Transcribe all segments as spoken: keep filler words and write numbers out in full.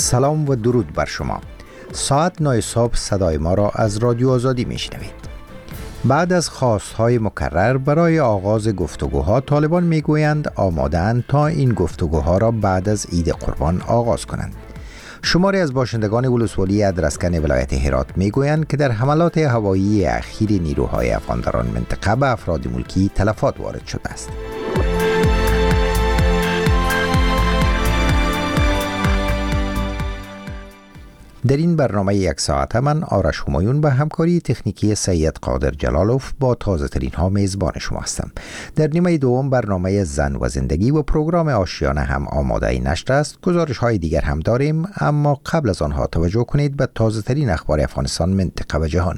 سلام و درود بر شما. ساعت نه صبح صدای ما را از رادیو آزادی میشنوید. بعد از خواستهای مکرر برای آغاز گفتگوها، طالبان میگویند آماده‌اند تا این گفتگوها را بعد از عید قربان آغاز کنند. شماری از باشندگان ولسوالی ادرسکن ولایت هرات میگویند که در حملات هوایی اخیر نیروهای افغان در آن منطقه به افراد ملکی تلفات وارد شده است. در این برنامه یک ساعته من آرش همایون به همکاری تکنیکی سید قادر جلالوف با تازه ترین ها میزبان شما هستم. در نیمه دوم برنامه زن و زندگی و پروگرام آشیانه هم آماده نشر است. گزارش های دیگر هم داریم، اما قبل از آنها توجه کنید به تازه ترین اخبار افغانستان، منطقه و جهان.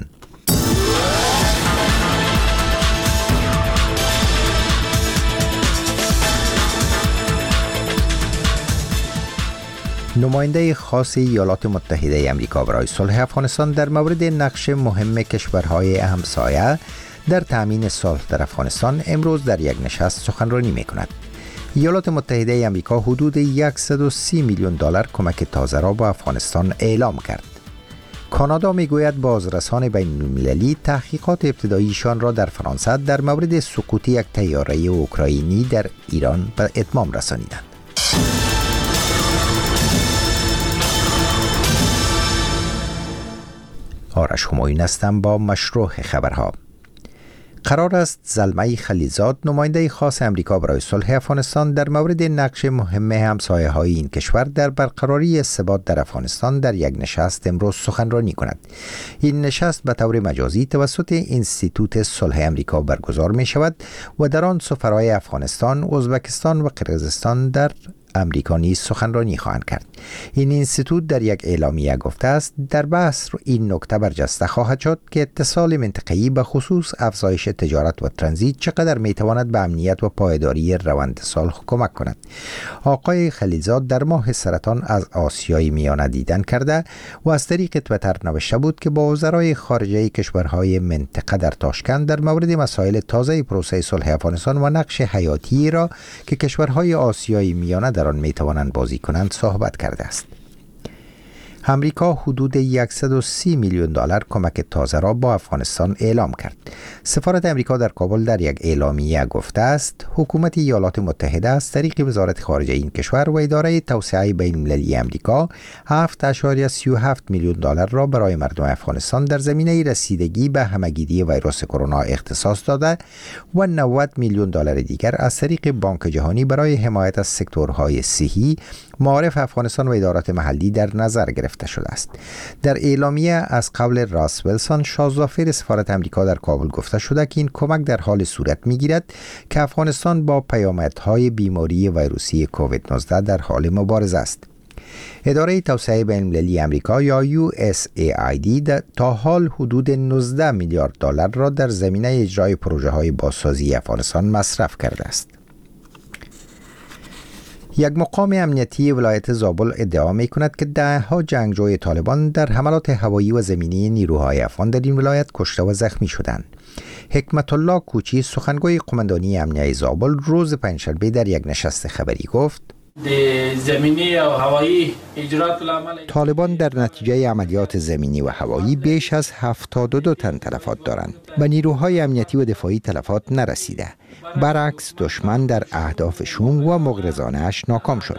نماینده خاص ایالات متحده آمریکا برای صلح افغانستان در مورد نقش مهم کشورهای همسایه در تأمین صلح در افغانستان امروز در یک نشست سخنرانی می‌کند. ایالات متحده آمریکا حدود صد و سی میلیون دلار کمک تازه را به افغانستان اعلام کرد. کانادا میگوید بازرسان بین‌المللی تحقیقات ابتداییشان را در فرانسه در مورد سقوط یک طیاره اوکراینی در ایران به اتمام رسانیدند. آرش همایون هستم با مشروع خبرها. قرار است زلمه خلیلزاد، نماینده خاص امریکا برای صلح افغانستان، در مورد نقش مهم همسایه های این کشور در برقراری ثبات در افغانستان در یک نشست امروز سخنرانی کند. این نشست به طور مجازی توسط اینستیتوت صلح امریکا برگزار می شود و در آن سفرای افغانستان، ازبکستان و قرقیزستان در امریکا نیز سخنرانی خواهند کرد. این اینستیتوت در یک اعلامیه گفته است در بحث این نکته برجسته خواهد شد که اتصال منطقه‌ای به خصوص افزایش تجارت و ترانزیت چقدر میتواند به امنیت و پایداری روند صلح کمک کند. آقای خلیلزاد در ماه سرطان از آسیای میانه دیدن کرده و از طریق توییتر نوشته بود که با وزرای خارجه کشورهای منطقه در تاشکند در مورد مسائل تازه پروسه صلح افغانستان و نقش حیاتی را که کشورهای آسیای میانه در آن می توانند بازی کنند صحبت کرده است. امریکا حدود صد و سی میلیون دلار کمک تازه را با افغانستان اعلام کرد. سفارت امریکا در کابل در یک اعلامیه گفته است حکومت ایالات متحده از طریق وزارت خارجه این کشور و اداره توسعه بین‌المللی امریکا هفت ممیز سی و هفت میلیون دلار را برای مردم افغانستان در زمینه رسیدگی به همه‌گیری ویروس کرونا اختصاص داده و نود میلیون دلار دیگر از طریق بانک جهانی برای حمایت از سکتورهای صحی، معارف افغانستان و ادارات محلی در نظر گرفته شده است. در اعلامیه از قول راس ویلسون، شازده‌فر سفارت امریکا در کابل گفته شده که این کمک در حال صورت می‌گیرد که افغانستان با پیامدهای بیماری ویروسی کووید نوزده در حال مبارزه است. اداره توسعه بین‌المللی امریکا یا یو اس ای آی دی تا حال حدود نوزده میلیارد دلار را در زمینه اجرای پروژه‌های بازسازی افغانستان مصرف کرده است. یک مقام امنیتی ولایت زابل ادعا می کند که دهها جنگجوی طالبان در حملات هوایی و زمینی نیروهای افغان در این ولایت کشته و زخمی شدند. حکمت الله کوچی، سخنگوی قماندانی امنیتی زابل، روز پنجشنبه در یک نشست خبری گفت: زمینی و هوایی اجرات طالبان در نتیجه عملیات زمینی و هوایی بیش از هفتاد و دو تن تلفات دارند. به نیروهای امنیتی و دفاعی تلفات نرسیده. برعکس دشمن در اهدافشون و مغرضانه‌اش ناکام شد.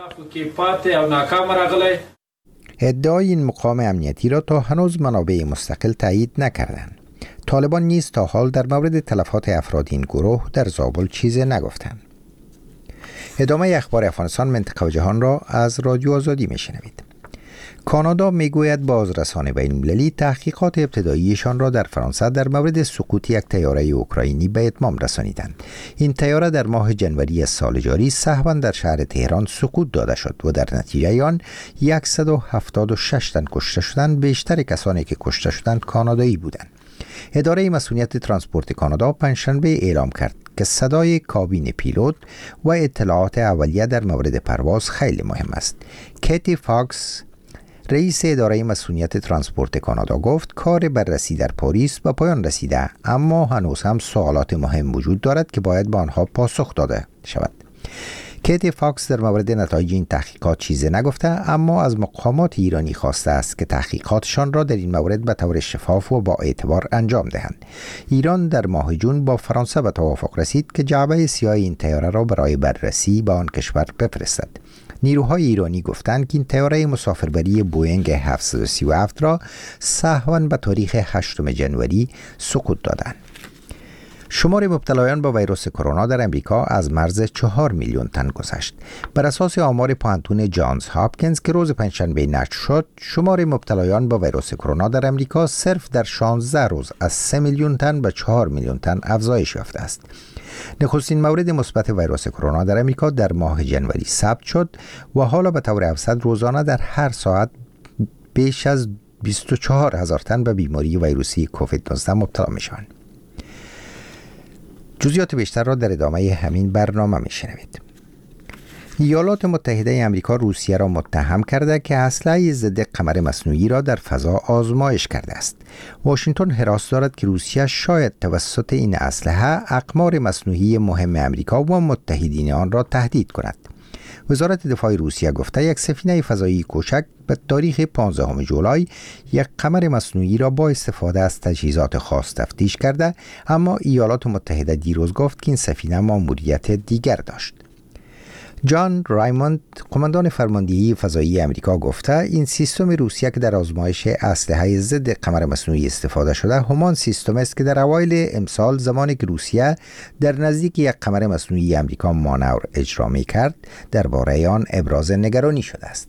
ادعای این مقام امنیتی را تا هنوز منابع مستقل تایید نکردند. طالبان نیز تا حال در مورد تلفات افراد این گروه در زابل چیزی نگفتند. ادامه اخبار افغانستان، منطقه و جهان را از رادیو آزادی میشنوید. کانادا میگوید بازرسان بین‌المللی تحقیقات ابتداییشان را در فرانسه در مورد سقوط یک طیاره اوکراینی به اتمام رسانیدند. این طیاره در ماه جنوری سال جاری سهواً در شهر تهران سقوط داده شد و در نتیجه آن صد و هفتاد و شش تن کشته شدند. بیشتر کسانی که کشته شدند کانادایی بودند. اداره مسئولیت ترانسپورت کانادا پنجشنبه اعلام کرد که صدای کابین پیلوت و اطلاعات اولیه در مورد پرواز خیلی مهم است. کیتی فاکس، رئیس اداره مسئولیت ترانسپورت کانادا، گفت کار بررسی در پاریس به پایان رسیده، اما هنوز هم سوالات مهم وجود دارد که باید به آنها پاسخ داده شود. کیتی فاکس در مورد نتایج این تحقیقات چیزی نگفته، اما از مقامات ایرانی خواسته است که تحقیقاتشان را در این مورد به طور شفاف و با اعتبار انجام دهند. ایران در ماه جون با فرانسه به توافق رسید که جعبه سیاه این طیاره را برای بررسی به آن کشور بفرستد. نیروهای ایرانی گفتند که این طیاره مسافربری بوئینگ هفتصد و سی و هفت را سهواً به تاریخ هشتم ژانویه سقوط دادند. شمار مبتلایان با ویروس کرونا در امریکا از مرز چهار میلیون تن گذشت. بر اساس آمار پانتون جانز هاپکینز که روز پنجشنبه نشر شد، شمار مبتلایان با ویروس کرونا در امریکا صرف در شانزده روز از سه میلیون تن به چهار میلیون تن افزایش یافته است. نخستین مورد مثبت ویروس کرونا در امریکا در ماه ژانویه ثبت شد و حالا به طور اوسط روزانه در هر ساعت بیش از بیست و چهار هزار تن به بیماری ویروسی کووید نوزده مبتلا میشوند. جزئیات بیشتر را در ادامه همین برنامه میشنوید. ایالات متحده آمریکا روسیه را متهم کرده که اسلحه ضد قمر مصنوعی را در فضا آزمایش کرده است. واشنگتن حراس دارد که روسیه شاید توسط این اسلحه اقمار مصنوعی مهم آمریکا و متحدین آن را تهدید کند. وزارت دفاع روسیه گفته یک سفینه فضایی کوچک به تاریخ پانزدهم جولای یک قمر مصنوعی را با استفاده از تجهیزات خاص تفتیش کرده، اما ایالات متحده دیروز گفت که این سفینه مأموریت دیگر داشت. جان رایموند، قماندان فرماندهی فضایی امریکا گفته این سیستم روسیه که در آزمایش اسلحه ضد قمر مصنوعی استفاده شده همان سیستم است که در اوایل امسال زمانی که روسیه در نزدیک یک قمر مصنوعی امریکا مانور اجرا می کرد درباره آن ابراز نگرانی شده است.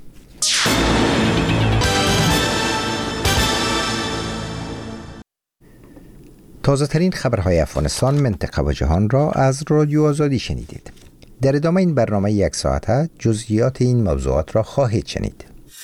تازه ترین خبرهای افغانستان، منطقه و جهان را از رادیو آزادی شنیدید. در ادامه این برنامه یک ساعته جزئیات این موضوعات را خواهید شنید.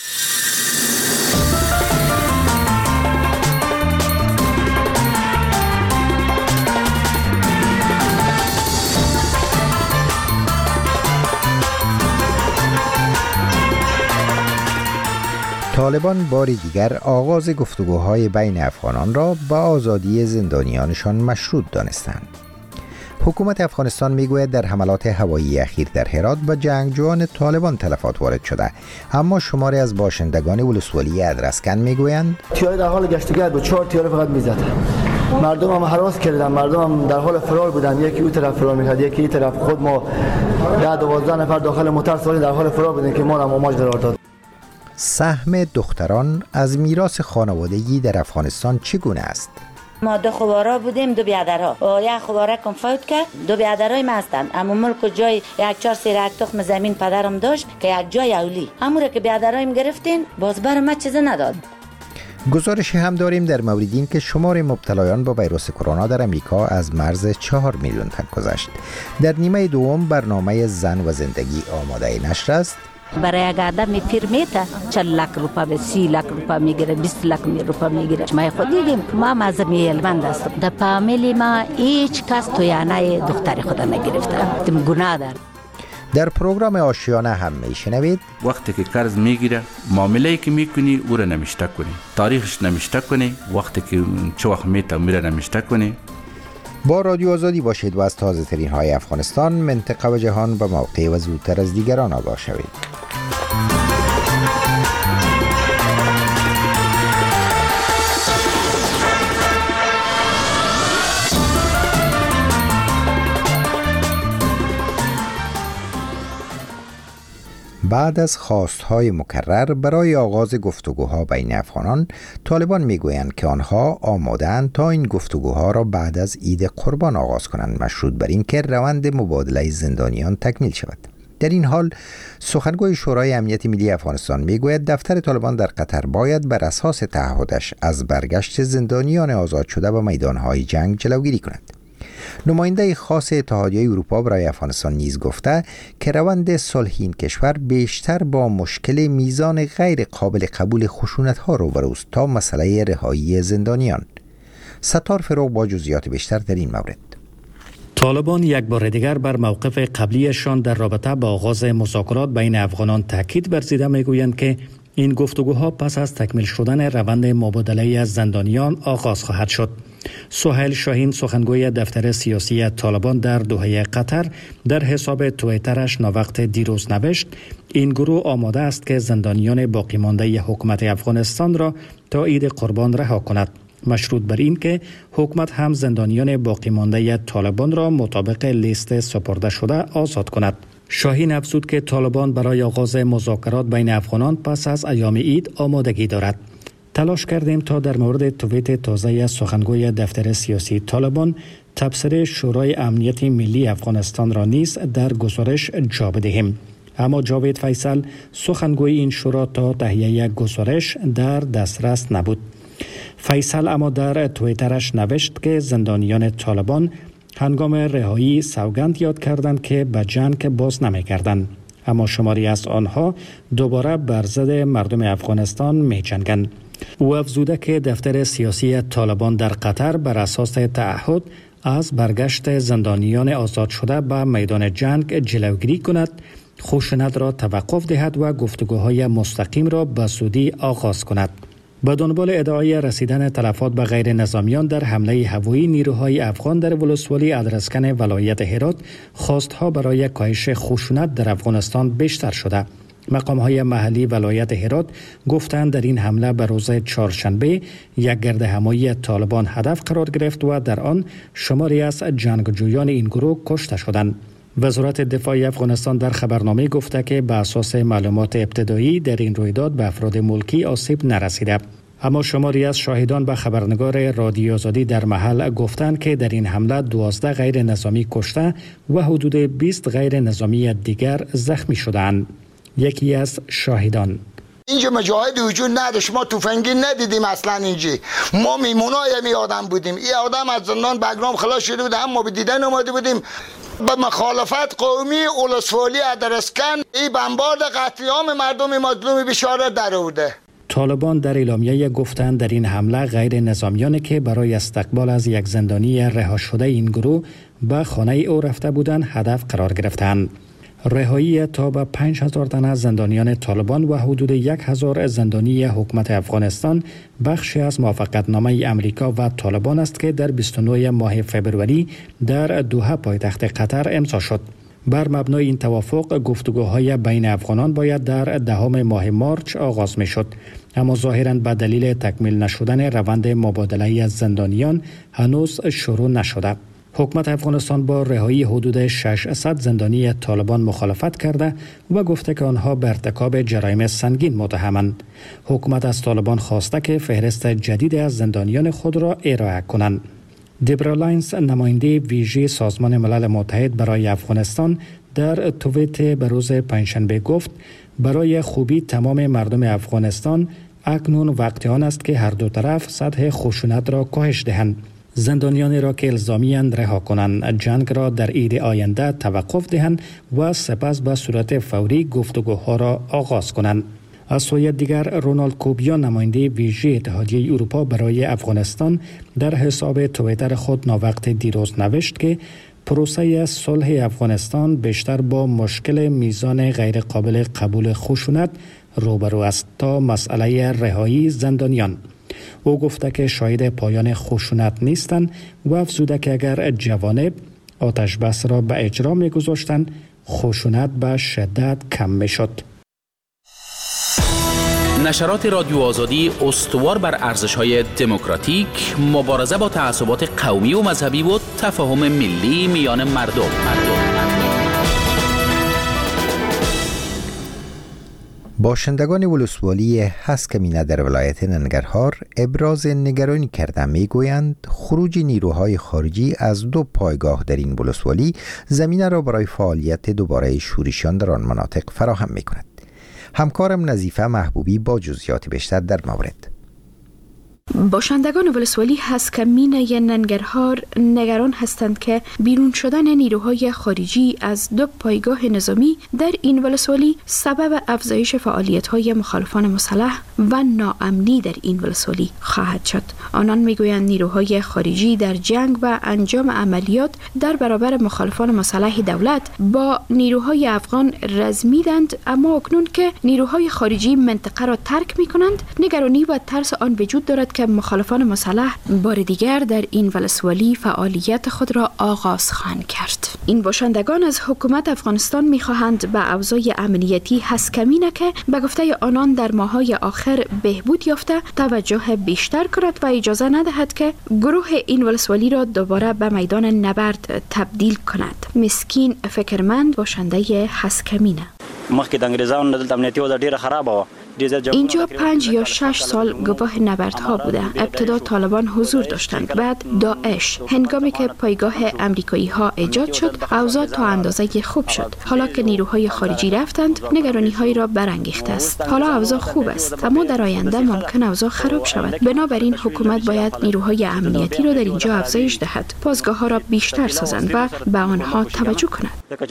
طالبان بار دیگر آغاز گفتگوهای بین افغانان را با آزادی زندانیانشان مشروط دانستند. حکومت افغانستان میگوید در حملات هوایی اخیر در هرات با جنگجویان طالبان تلفات وارد شده، اما شماری از باشندگان ولسوالی ادرسکن میگویند تیاره در حال گشتگرد بود، چهار تیاره فقط میزد. مردم هم هراس کردن، مردم هم در حال فرار بودن، یکی اون طرف فرار میکرد، یکی این طرف. خود ما ده دوازده نفر داخل موتر سواری در حال فرار بودیم که ما را ماماج قرار داد. سهم دختران از میراث خانوادگی در افغانستان چگونه است؟ ما دو خوارا بودیم، دو بیادرها. یک خواره کم فوت کرد، دو بیادرای ما هستند. اما ملک جای یک چهار سیر یک تخم زمین پدرم داشت که یک جای اولی. همون که بیادرایم گرفتین، باز بر ما چیز نداد. گزارشی هم داریم در مورد این که شمار مبتلایان با ویروس کرونا در امریکا از مرز چهار میلیون تن گذشت. در نیمه دوم برنامه زن و زندگی آماده نشر است. برای یک آدم فرمیتا چهل لک روپا به سی لک روپا میگیره، بیست لک روپا میگیره. ما خود دیدیم، ما مذهبی علمند هستم. در فامیلی ما هیچ کس تویانه دختر خود نگرفته. تیم گناه دار. در پروگرام آشیانه هم میشنوید وقتی که قرض میگیره معامله‌ای که میکنی او را نمیشته کنی، تاریخش نمیشته کنی، وقتی که چه وقت میته میره نمیشته کنی. با رادیو آزادی باشید و از تازه ترین های افغانستان، منطقه و جهان به موقع و زودتر از دیگران آگاه شوید. بعد از خواستهای مکرر برای آغاز گفتگوها بین افغانان، طالبان میگویند که آنها آماده‌اند تا این گفتگوها را بعد از عید قربان آغاز کنند، مشروط بر این که روند مبادله زندانیان تکمیل شود. در این حال سخنگوی شورای امنیت ملی افغانستان میگوید دفتر طالبان در قطر باید بر اساس تعهدش از برگشت زندانیان آزاد شده به میدانهای جنگ جلوگیری کند. نماینده خاص اتحادیه اروپا برای افغانستان نیز گفته که روند صلح این کشور بیشتر با مشکل میزان غیر قابل قبول خشونت‌ها روبرو است تا مسئله رهایی زندانیان. ستار فروغ با جزئیات بیشتر در این مورد. طالبان یک بار دیگر بر موقف قبلیشان در رابطه با آغاز مذاکرات بین افغانان تاکید ورزیده میگویند که این گفتگوها پس از تکمیل شدن روند مبادله از زندانیان آغاز خواهد شد. سهیل شاهین سخنگوی دفتر سیاسی طالبان در دوحه قطر در حساب توییترش ناوقت دیروز نوشت این گروه آماده است که زندانیان باقی مانده حکومت افغانستان را تا عید قربان رها کند، مشروط بر این که حکومت هم زندانیان باقی مانده طالبان را مطابق لیست سپرده شده آزاد کند. شاهین افزود که طالبان برای آغاز مذاکرات بین افغانان پس از ایام عید آمادگی دارد. تلاش کردیم تا در مورد توییت تازه سخنگوی دفتر سیاسی طالبان تبصره شورای امنیت ملی افغانستان را نیز در گزارش جا بدهیم، اما جاوید فیصل سخنگوی این شورا تا تهیه گزارش در دسترس نبود. فیصل اما در توییترش نوشت که زندانیان طالبان هنگام رهایی سوگند یاد کردند که به جنگ باز نمی‌گردند، اما شماری از آنها دوباره بر ضد مردم افغانستان می‌جنگند. او افزوده که دفتر سیاسی طالبان در قطر بر اساس تعهد از برگشت زندانیان آزاد شده به میدان جنگ جلوگیری کند، خشونت را توقف دهد و گفتگوهای مستقیم را به زودی آغاز کند. به دنبال ادعای رسیدن تلفات به غیر نظامیان در حمله هوایی نیروهای افغان در ولسوالی ادرسکن ولایت هرات، خواستها برای کاهش خشونت در افغانستان بیشتر شده. مقام‌های محلی ولایت هرات گفتند در این حمله به روز چهارشنبه یک گردهمایی طالبان هدف قرار گرفت و در آن شماری از جنگجویان این گروه کشته شدند. وزارت دفاع افغانستان در خبرنامه گفته که به اساس معلومات ابتدایی در این رویداد به افراد ملکی آسیب نرسیده، اما شماری از شاهدان به خبرنگار رادیو آزادی در محل گفتند که در این حمله دوازده غیر نظامی کشته و حدود بیست غیر نظامی دیگر زخمی شدند. یکی از شاهدان: اینجا مجاهد وجود نداشت، ما تفنگی ندیدیم اصلا. اینجا ما میمونای می آدم بودیم. این آدم از زندان بگرام خلاص شده بود، هم ما به دیدن اومده بودیم. به مخالفت قومی اولسوالی ادرسکن این بمبارد قتل عام مردم مظلوم بشارت در آورده. طالبان در اعلامیه گفتند در این حمله غیر نظامیانی که برای استقبال از یک زندانی رها شده این گروه به خانه او رفته بودند هدف قرار گرفتند. رهایی تا به پنج هزار تن از زندانیان طالبان و حدود یک هزار زندانی حکومت افغانستان بخشی از موافقتنامه امریکا و طالبان است که در بیست و نه ماه فبروری در دوحه پایتخت قطر امضا شد. بر مبنای این توافق گفتگوهای بین افغانان باید در دهم ماه مارچ آغاز می شد، اما ظاهراً به دلیل تکمیل نشدن روند مبادله از زندانیان هنوز شروع نشده. حکومت افغانستان با رهایی حدود ششصد زندانی طالبان مخالفت کرده و گفته که آنها به ارتکاب جرایم سنگین متهمند. حکومت از طالبان خواسته که فهرست جدید از زندانیان خود را ارائه کنند. دبرا لاینز، نماینده ویژه سازمان ملل متحد برای افغانستان، در توییت به روز پنجشنبه گفت برای خوبی تمام مردم افغانستان اکنون وقت آن است که هر دو طرف سطح خشونت را کاهش دهند. زندانیانی را که الزامی اند رها کنند، جنگ را در عید آینده توقف دهند و سپس به صورت فوری گفتگوها را آغاز کنند. از سوی دیگر رونالد کوبیا، نماینده ویژه اتحادیه اروپا برای افغانستان، در حساب توییتر خود ناوقت دیروز نوشت که پروسه صلح افغانستان بیشتر با مشکل میزان غیر قابل قبول خشونت روبرو است تا مسئله رهایی زندانیان. او گفته که شاهد پایان خشونت نیستند و افزوده که اگر جوانب آتش بس را به اجرا می‌گذاشتند، خشونت به شدت کم می‌شد. نشرات رادیو آزادی استوار بر ارزش‌های دموکراتیک، مبارزه با تعصبات قومی و مذهبی و تفاهم ملی میان مردم. مردم. باشندگان ولسوالی هسکمینه در ولایت ننگرهار ابراز نگرانی کرده، میگویند خروج نیروهای خارجی از دو پایگاه در این ولسوالی زمینه را برای فعالیت دوباره شورشیان در آن مناطق فراهم میکند. همکارم نظیفه محبوبی با جزئیات بیشتر در مورد. باشندگان ولسوالی هسکمینه ننگرهار نگران هستند که بیرون شدن نیروهای خارجی از دو پایگاه نظامی در این ولسوالی سبب افزایش فعالیت‌های مخالفان مسلح و ناامنی در این ولسوالی خواهد شد. آنان میگویند نیروهای خارجی در جنگ و انجام عملیات در برابر مخالفان مسلح دولت با نیروهای افغان رزمیدند، اما اکنون که نیروهای خارجی منطقه را ترک می‌کنند، نگرانی و ترس آن وجود دارد که مخالفان مسلح بار دیگر در این ولسوالی فعالیت خود را آغاز خواهند کرد. این باشندگان از حکومت افغانستان می‌خواهند به اوضاع امنیتی حسکمینه که به گفته آنان در ماه‌های آخر بهبود یافته توجه بیشتر کند و اجازه ندهد که گروه این ولسوالی را دوباره به میدان نبرد تبدیل کند. مسکین فکرمند باشنده حسکمینه. مخکې د انګریزانو د امنیتي وضع ډیره خرابه و. اینجا پنج یا شش سال گواه نبردها بوده. ابتدا طالبان حضور داشتند، بعد داعش. هنگامی که پایگاه امریکایی ها ایجاد شد، اوضاع تا اندازه خوب شد. حالا که نیروهای خارجی رفتند، نگرانی هایی را برانگیخته است. حالا اوضاع خوب است، اما در آینده ممکن اوضاع خراب شود. بنابراین حکومت باید نیروهای امنیتی را در اینجا افزایش دهد، پاسگاه ها را بیشتر سازند و به آنها توجه کند.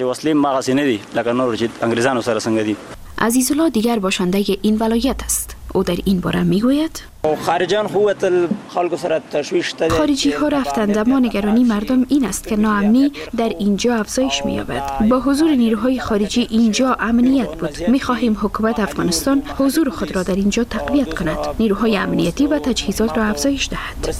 عزیزالله دیگر باشنده این ولایت است. او در این باره میگوید خارجان خوتل خلق سره تشویش داده. خارجی ها رفتند، اما نگرانی مردم این است که ناامنی در اینجا افزایش می‌یابد. با حضور نیروهای خارجی اینجا امنیت بود. می‌خواهیم حکومت افغانستان حضور خود را در اینجا تقویت کند، نیروهای امنیتی و تجهیزات را افزایش دهد.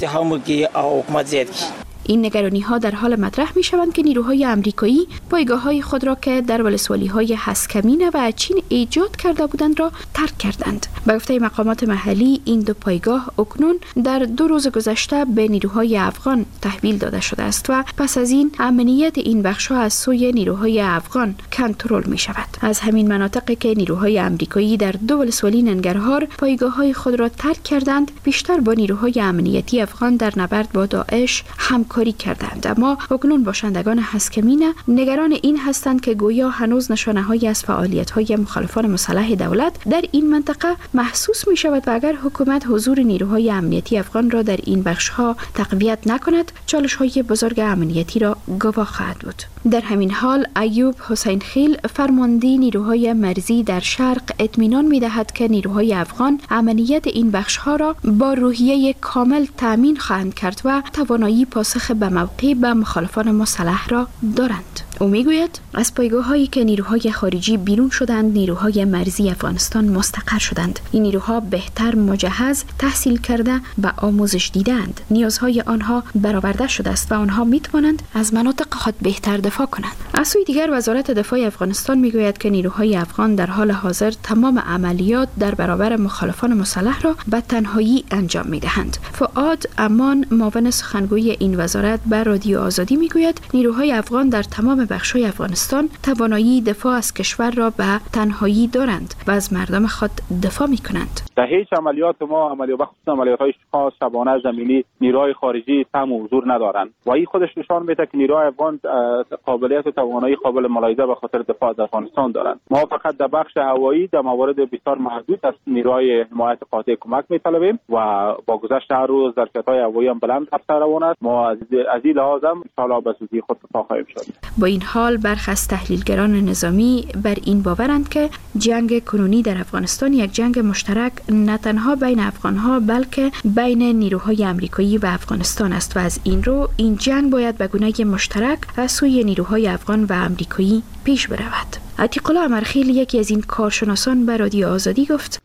این نگرانی ها در حال مطرح می شوند که نیروهای امریکایی پایگاه های خود را که در ولسوالی های حسکمینه و اچین ایجاد کرده بودند را ترک کردند. به گفته مقامات محلی این دو پایگاه اکنون در دو روز گذشته به نیروهای افغان تحویل داده شده است و پس از این امنیت این بخش ها از سوی نیروهای افغان کنترل می شود. از همین مناطقی که نیروهای امریکایی در دو ولسوالی ننگرهار پایگاه های خود را ترک کردند، بیشتر با نیروهای امنیتی افغان در نبرد با داعش هم کاری کردند. اما اکنون باشندگان حسکمینه نگران این هستند که گویا هنوز نشانه‌هایی از فعالیت‌های مخالفان مسلح دولت در این منطقه محسوس می شود و اگر حکومت حضور نیروهای امنیتی افغان را در این بخش‌ها تقویت نکند، چالش‌های بزرگ امنیتی را گواه خواهد بود. در همین حال ایوب حسین خیل فرمانده نیروهای مرزی در شرق اطمینان می‌دهد که نیروهای افغان امنیت این بخش‌ها را با روحیه کامل تأمین خواهند کرد و توانایی پاسخ به موقع به مخالفان مسلح را دارند. او میگوید از پایگاه هایی که نیروهای خارجی بیرون شدند، نیروهای مرزی افغانستان مستقر شدند. این نیروها بهتر مجهز، تحصیل کرده و آموزش دیدند. نیازهای آنها برآورده شده است و آنها میتوانند از مناطق خود بهتر دفاع کنند. از سوی دیگر وزارت دفاع افغانستان میگوید که نیروهای افغان در حال حاضر تمام عملیات در برابر مخالفان مسلح را به تنهایی انجام میدهند. فؤاد امان معاون سخنگوی این وزارت به رادیو آزادی میگوید نیروهای افغان در تمام بخش‌های افغانستان توانایی دفاع از کشور را به تنهایی دارند و از مردم خود دفاع می‌کنند. در هیچ عملیات ما عملیات بخصوص عملیات‌های خاص شبانه زمینی نیروهای خارجی تام و حضور ندارند و این خودش نشان میده که نیروهای افغان قابلیت و توانایی قابل ملاحظه به خاطر دفاع از افغانستان دارند. ما فقط در بخش هوایی در موارد بسیار محدود از نیروهای حمایت قاطع کمک می‌طلبیم و با گذشت هر روز ظرفیت‌های هوایی هم بلند رفته روان است. ما از این لحاظ هم ان شاءالله به زودی خود دفاع خواهیم شد. با این حال برخی از تحلیلگران نظامی بر این باورند که جنگ کنونی در افغانستان یک جنگ مشترک نه تنها بین افغانها بلکه بین نیروهای امریکایی و افغانستان است و از این رو این جنگ باید به گونه مشترک از سوی نیروهای افغان و امریکایی پیش برود. عتیق الله امرخیل یکی از این کارشناسان به رادیو آزادی گفت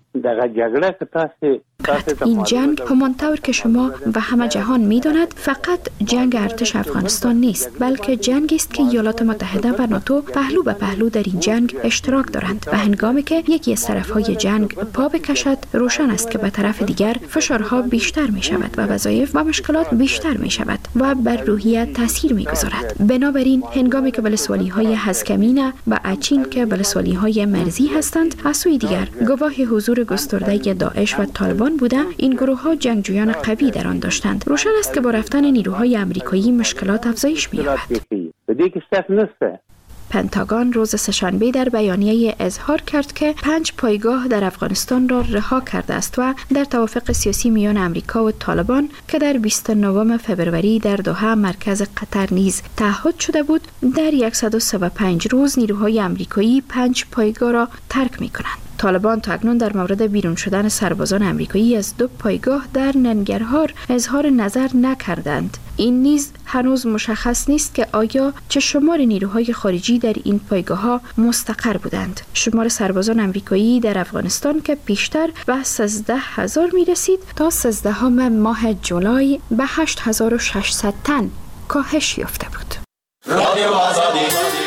این جنگ همانطور که شما و همه جهان می‌داند فقط جنگ ارتش افغانستان نیست، بلکه جنگی است که ایالات متحده و ناتو پهلو به پهلو در این جنگ اشتراک دارند و هنگامی که یکی از طرف‌های جنگ پا بکشد روشن است که به طرف دیگر فشارها بیشتر می‌شود و وظایف و مشکلات بیشتر می‌شود و بر روحیه تاثیر می‌گذارد. بنابراین هنگامی که ولسوالی‌های حسکمینه و اچین که ولسوالی‌های مرزی هستند، از سوی دیگر گواه حضور گسترده داعش و طالبان بوده، این گروه ها جنگجویان قوی در آن داشتند. روشن است که با رفتن نیروهای امریکایی مشکلات افزایش می‌یابد. پنتاگون روز سه‌شنبه در بیانیه اظهار کرد که پنج پایگاه در افغانستان را رها کرده است و در توافق سیاسی میان امریکا و طالبان که در بیست و نه فوریه در دوحه مرکز قطر نیز تعهد شده بود، در صد و سی و پنج روز نیروهای امریکایی پنج پایگاه را ترک می‌کنند. طالبان تا اکنون در مورد بیرون شدن سربازان آمریکایی از دو پایگاه در ننگرهار اظهار نظر نکردند. این نیز هنوز مشخص نیست که آیا چه شمار نیروهای خارجی در این پایگاه‌ها مستقر بودند. شمار سربازان آمریکایی در افغانستان که پیشتر به سیزده هزار می رسید تا سیزدهم ماه جولای به هشت هزار و ششصد تن کاهش یافته بود. رادیو آزادی.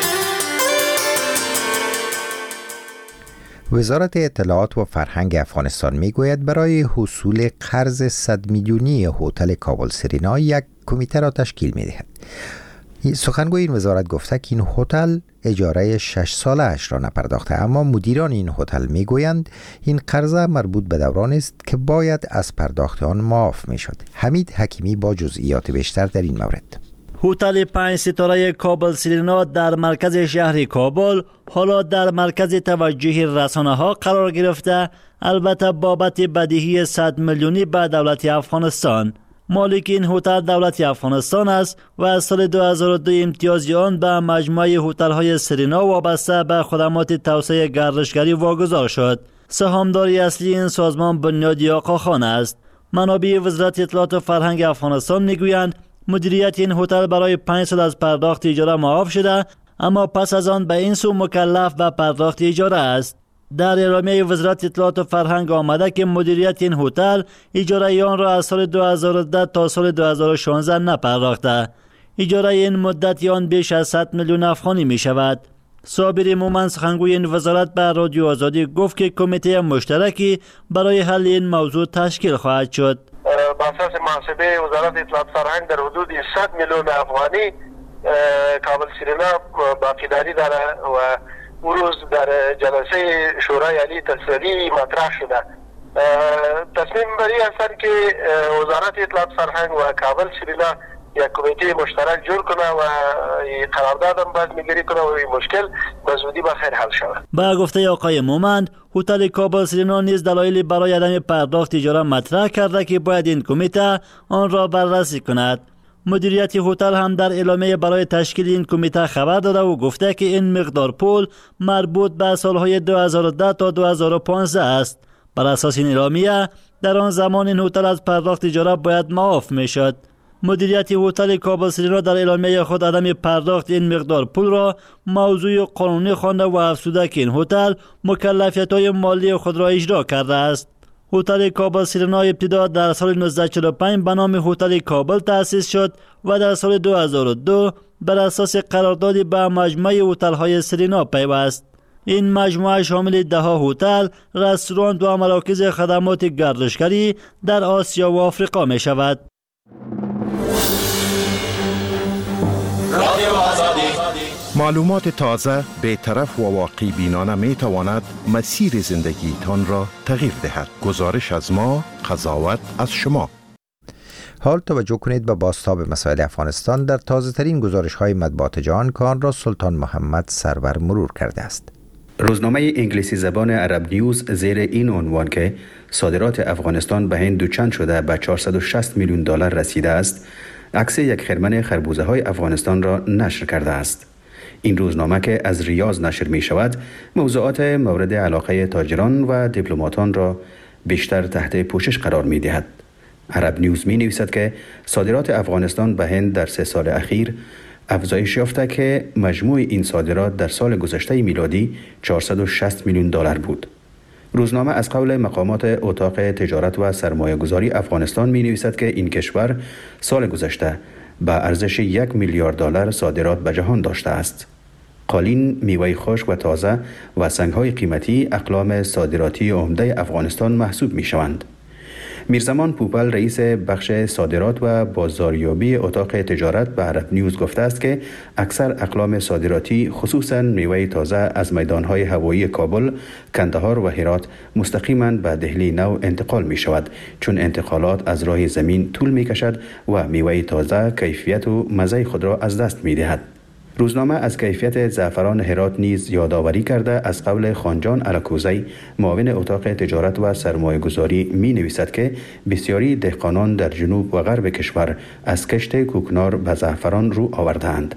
وزارت اطلاعات و فرهنگ افغانستان میگوید برای حصول قرض صد میلیونی هتل کابل سرینا یک کمیته را تشکیل میدهد. سخنگوی این وزارت گفته که این هتل اجاره شش ساله اش را نپرداخته، اما مدیران این هتل میگویند این قرض مربوط به دورانی است که باید از پرداخت آن معاف میشد. حمید حکیمی با جزئیات بیشتر در این مورد. هتل پنج ستاره کابل سرینا در مرکز شهر کابل حالا در مرکز توجه رسانه ها قرار گرفته، البته بابت بدهی صد میلیونی به دولت افغانستان. مالک این هتل دولت افغانستان است و از سال دو هزار و دو امتیازی آن به مجموعه هتل های سرینا وابسته به خدمات توسعه گردشگری واگذار شد. سهامداری اصلی این سازمان بنیادی آقاخان است. منابع وزارت اطلاعات و فرهنگ افغانستان میگویند مدیریت این هتل برای پنج سال از پرداخت اجاره معاف شده، اما پس از آن به این سو مکلف به پرداخت اجاره است. در اعلامیه وزارت اطلاعات و فرهنگ آمده که مدیریت این هتل اجاره آن را از سال دو هزار و ده تا سال دو هزار و شانزده نپرداخته. اجاره این مدت آن بیش از صد میلیون افغانی می شود. صابر مومن سخنگوی این وزارت به رادیو آزادی گفت که کمیته مشترکی برای حل این موضوع تشکیل خواهد شد. با اساس محاسبه وزارت اطلاعات فرهنگ در حدود صد میلیون افغانی کابل سرینا باقیداری داره و او روز در جلسه شورای عالی تصویری مطرح شده. تصمیم بری هستند که وزارت اطلاعات فرهنگ و کابل سرینا یک کمیته مشترک جور کنه و قرارداد هم باید میگیری کنه و این مشکل به زودی بخیر حل شود. با گفته آقای مومند، هتل کابل سرینا نیز دلایلی برای عدم پرداخت اجاره مطرح کرده که باید این کمیته آن را بررسی کند. مدیریت هتل هم در اعلامیه برای تشکیل این کمیته خبر داده و گفته که این مقدار پول مربوط به سالهای دو هزار و ده تا دو هزار و پانزده است. بر اساس این اعلامیه در آن زمان این هتل از پرداخت اجاره باید معاف میشد. مدیریت هتل کابل سرینا در اعلامیه خود عدم پرداخت این مقدار پول را موضوع قانونی خوانده و افزوده که این هتل مکلفیت‌های مالی خود را اجرا کرده است. هتل کابل سرینا ابتدا در سال نوزده چهل و پنج به نام هتل کابل تأسیس شد و در سال دو هزار و دو بر اساس قراردادی به مجموعه هتل‌های سرینا پیوست. این مجموعه شامل ده ها هتل، رستوران و مراکز خدمات گردشگری در آسیا و آفریقا می شود. معلومات تازه، بی‌طرف و واقع بینانه می تواند مسیر زندگی تان را تغییر دهد. گزارش از ما، قضاوت از شما. حال توجه کنید به بازتاب مسائل افغانستان در تازه ترین گزارش های مطبوعات جهان که آن را سلطان محمد سرور مرور کرده است. روزنامه انگلیسی زبان عرب نیوز زیر این عنوان که صادرات افغانستان به هند دوچند شده به چهارصد و شصت میلیون دلار رسیده است، عکس یک خرمن خربوزه های افغانستان را نشر کرده است. این روزنامه که از ریاض نشر می شود، موضوعات مورد علاقه تاجران و دیپلماتان را بیشتر تحت پوشش قرار می دهد. عرب نیوز می نویسد که صادرات افغانستان به هند در سه سال اخیر افزایش یافته که مجموع این صادرات در سال گذشته میلادی چهارصد و شصت میلیون دلار بود. روزنامه از قول مقامات اتاق تجارت و سرمایه گذاری افغانستان می نویسد که این کشور سال گذشته به ارزش یک میلیارد دلار صادرات به جهان داشته است. قالین، میوه خشک و تازه و سنگ‌های قیمتی اقلام صادراتی عمده افغانستان محسوب می‌شوند. میرزمان پوپل رئیس بخش صادرات و بازاریابی اتاق تجارت به عرب نیوز گفته است که اکثر اقلام صادراتی خصوصاً میوه تازه از میدان‌های هوایی کابل، کندهار و هرات مستقیما به دهلی نو انتقال می‌شود، چون انتقالات از راه زمین طول می‌کشد و میوه تازه کیفیت و مزه خود را از دست می‌دهد. روزنامه از کیفیت زعفران هرات نیز یادآوری کرده از قول خانجان الکوزی، معاون اتاق تجارت و سرمایه گذاری می نویسد که بسیاری دهقانان در جنوب و غرب کشور از کشت کوکنار به زعفران رو آورده‌اند.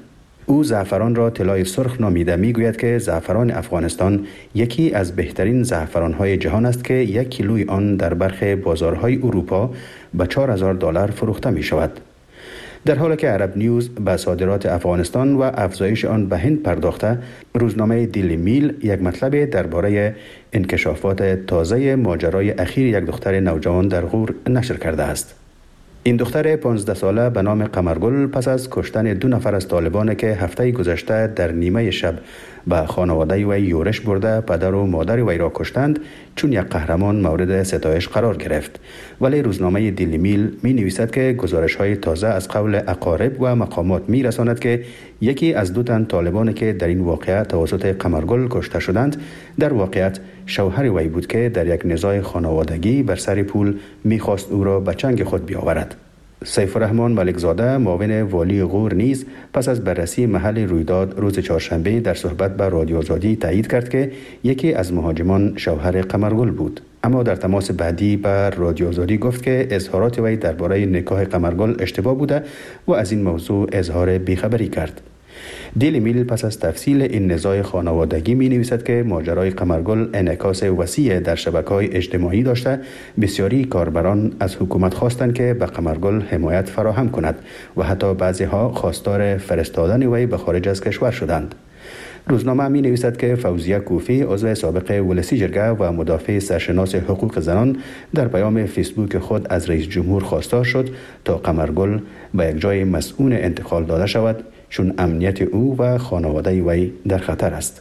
او زعفران را طلای سرخ نامیده. میگوید که زعفران افغانستان یکی از بهترین زعفران‌های جهان است که یک کیلوی آن در برخی بازارهای اروپا به چهار هزار دلار فروخته می شود. در حالی که عرب نیوز به صادرات افغانستان و افزایش آن به هند پرداخته، روزنامه دیلی میل یک مطلب درباره انکشافات تازه ماجرای اخیر یک دختر نوجوان در غور نشر کرده است. این دختر پانزده ساله به نام قمرگل پس از کشتن دو نفر از طالبان که هفته گذشته در نیمه شب به خانواده وی یورش برده پدر و مادر وی را کشتند، چون یک قهرمان مورد ستایش قرار گرفت. ولی روزنامه دیلی میل می نویسد که گزارش های تازه از قول اقارب و مقامات می رساند که یکی از دو تن طالبان که در این واقعه توسط قمرگل کشته شدند در واقعیت شوهر وی بود که در یک نزاع خانوادگی بر سر پول می خواست او را به چنگ خود بیاورد. سیف الرحمن ملکزاده معاون والی غور نیز پس از بررسی محل رویداد روز چهارشنبه در صحبت با رادیو آزادی تایید کرد که یکی از مهاجمان شوهر قمرگل بود، اما در تماس بعدی با رادیو آزادی گفت که اظهارات وی درباره نکاح قمرگل اشتباه بوده و از این موضوع اظهار بیخبری کرد. دیلی میل پس از تفصیل این نزاع خانوادگی می نویسد که ماجرای قمرگل انعکاس وسیع در شبکه‌های اجتماعی داشته. بسیاری کاربران از حکومت خواستند که به قمرگل حمایت فراهم کند و حتی بعضی ها خواستار فرستادن وی به خارج از کشور شدند. روزنامه می نویسد که فوزیه کوفی عضو سابق ولسی جرگه و مدافع سرشناس حقوق زنان در پیام فیسبوک خود از رئیس جمهور خواستار شد تا قمرگل به یک جای مسئول انتقال داده شود، چون امنیت او و خانواده وی در خطر است.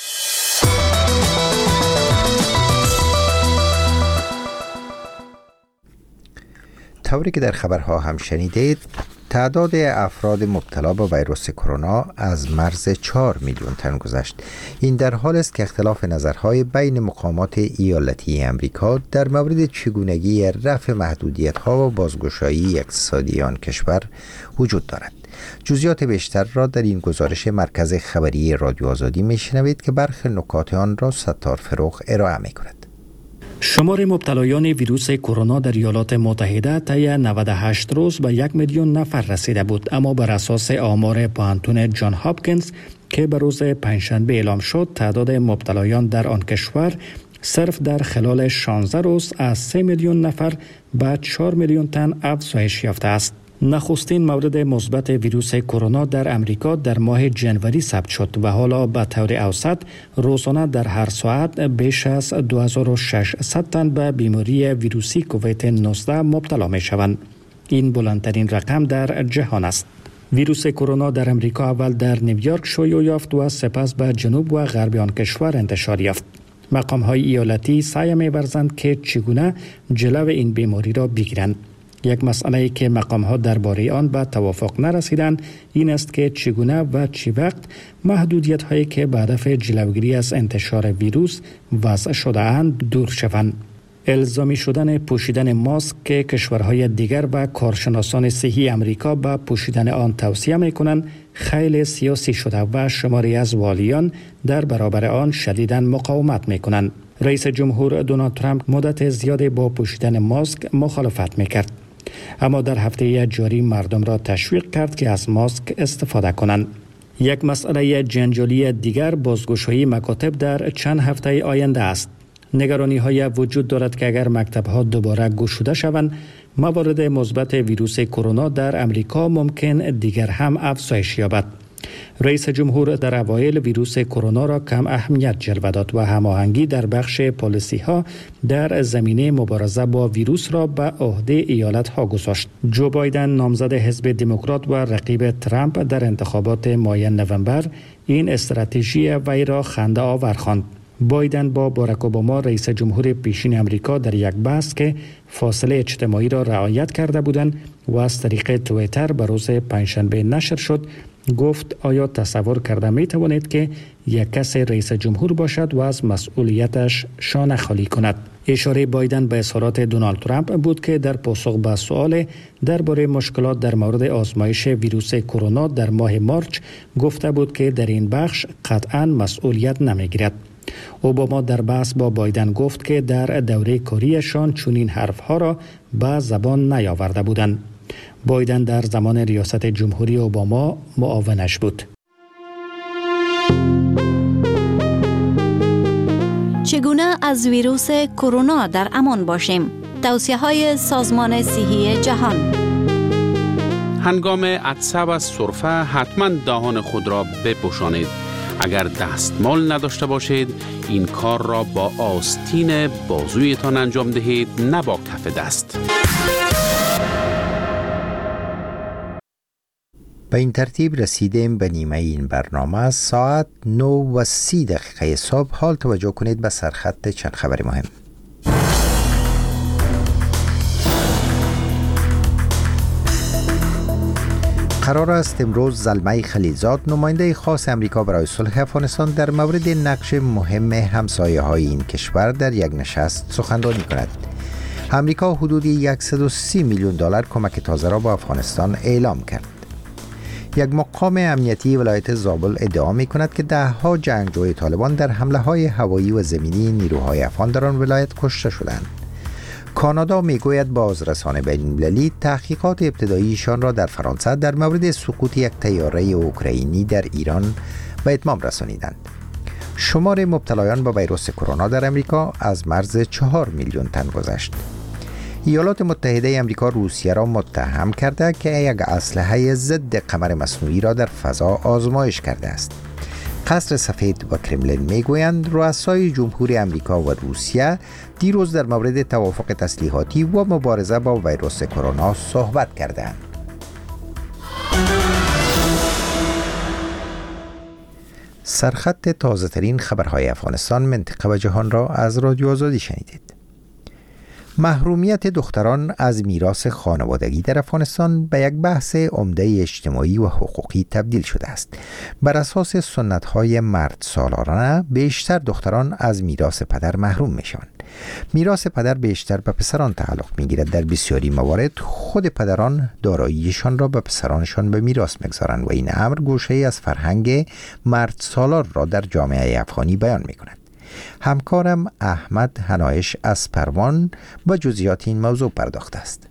طوری که در خبرها هم شنیدید، تعداد افراد مبتلا به ویروس کرونا از مرز چهار میلیون تن گذشت. این در حال است که اختلاف نظرهای بین مقامات ایالتی امریکا در مورد چگونگی رفع محدودیت‌ها و بازگشایی اقتصادی آن کشور وجود دارد. جزئیات بیشتر را در این گزارش مرکز خبری رادیو آزادی میشنوید که برخی نکات آن را ستار فروغ ارائه می‌کند. شمار مبتلایان ویروس کرونا در ایالات متحده طی نود و هشت روز به یک میلیون نفر رسیده بود، اما بر اساس آمار پوهنتون جان هاپکینز که به روز پنجشنبه اعلام شد، تعداد مبتلایان در آن کشور صرف در خلال شانزده روز از سه میلیون نفر به چهار میلیون تن افزایش یافته است. نخستین مورد مثبت ویروس کرونا در امریکا در ماه جنوری ثبت شد و حالا به طور اوسط روزانه در هر ساعت بیش از دو هزار و ششصد تن به بیماری ویروسی کووید نوزده مبتلا می شوند. این بلندترین رقم در جهان است. ویروس کرونا در امریکا اول در نیویورک شیوع یافت و سپس به جنوب و غرب آن کشور انتشار یافت. مقام‌های ایالتی سعی می‌ورزند که چگونه جلو این بیماری را بگیرند. یک مسئله که مقام‌ها درباره آن به توافق نرسیدند این است که چگونه و چی وقت محدودیت‌هایی که به هدف جلوگیری از انتشار ویروس وضع شده‌اند دور شوند. الزامی شدن پوشیدن ماسک که کشورهای دیگر و کارشناسان صحی امریکا به پوشیدن آن توصیه می‌کنند خیلی سیاسی شده و شماری از والیان در برابر آن شدیداً مقاومت می‌کنند. رئیس جمهور دونالد ترامپ مدت زیادی با پوشیدن ماسک مخالفت می‌کرد، اما در هفته جاری مردم را تشویق کرد که از ماسک استفاده کنند. یک مسئله جنجالی دیگر بازگشایی مکاتب در چند هفته آینده است. نگرانی های وجود دارد که اگر مکتب ها دوباره گشوده شوند، موارد مثبت ویروس کرونا در امریکا ممکن دیگر هم افزایش یابد. رئیس جمهور در اوایل ویروس کرونا را کم اهمیت جلوه داد و هماهنگی در بخش پالیسی ها در زمینه مبارزه با ویروس را به عهده ایالت ها گذاشت. جو بایدن نامزد حزب دموکرات و رقیب ترامپ در انتخابات ماه نوامبر این استراتژی وی را خنده آور خواند. بایدن با باراک اوباما رئیس جمهور پیشین امریکا در یک بحث که فاصله اجتماعی را رعایت کرده بودند و از طریق توییتر به روز پنجشنبه نشر شد گفت آیا تصور کرده می توانید که یک کس رئیس جمهور باشد و از مسئولیتش شانه خالی کند؟ اشاره بایدن به اظهارات دونالد ترامپ بود که در پاسخ به سؤال درباره مشکلات در مورد آزمایش ویروس کرونا در ماه مارچ گفته بود که در این بخش قطعاً مسئولیت نمیگیرد. اوباما در بحث با بایدن گفت که در دوره کاریشان چنین حرفها را به زبان نیاورده بودند. بایدن در زمان ریاست جمهوری اوباما معاونش بود. چگونه از ویروس کرونا در امان باشیم؟ توصیه های سازمان صحی جهان. هنگام عطسه و سرفه حتما دهان خود را بپوشانید. اگر دستمال نداشته باشید این کار را با آستین بازویتان انجام دهید، نه با کف دست. به این ترتیب رسیدیم به نیمه این برنامه. ساعت نه و سی دقیقه صبح. حال توجه کنید به سرخط چند خبر مهم. قرار است امروز زلمه خلیلزاد نماینده خاص امریکا برای صلح افغانستان در مورد نقش مهم همسایه های این کشور در یک نشست سخنرانی کند. امریکا حدود صد و سی میلیون دلار کمک تازه را به افغانستان اعلام کرد. یک مقام امنیتی ولایت زابل ادعا می کند که ده ها جنگجوی طالبان در حمله های هوایی و زمینی نیروهای افغان در آن ولایت کشته شدند. کانادا می گوید بازرسان بین‌المللی تحقیقات ابتداییشان را در فرانسه در مورد سقوط یک طیاره اوکراینی در ایران به اتمام رسانیدند. شمار مبتلایان به ویروس کرونا در امریکا از مرز چهار میلیون تن گذشت. ایالات متحده امریکا روسیه را متهم کرده که یک اسلحه ضد قمر مصنوعی را در فضا آزمایش کرده است. قصر سفید و کرملین میگویند رؤسای جمهور امریکا و روسیه دیروز در مورد توافق تسلیحاتی و مبارزه با ویروس کرونا صحبت کردند. سرخط تازه ترین خبرهای افغانستان، منطقه و جهان را از رادیو آزادی شنیدید. محرومیت دختران از میراث خانوادگی در افغانستان به یک بحث عمده اجتماعی و حقوقی تبدیل شده است. بر اساس سنت‌های مرد سالارانه بیشتر دختران از میراث پدر محروم میشوند. میراث پدر بیشتر به پسران تعلق میگیرد. در بسیاری موارد خود پدران داراییشان را به پسرانشان به میراث میگذارند و این امر گوشه‌ای از فرهنگ مرد سالار را در جامعه افغانی بیان میکند. همکارم احمد هنایش از پروان با جزئیات این موضوع پرداخته است.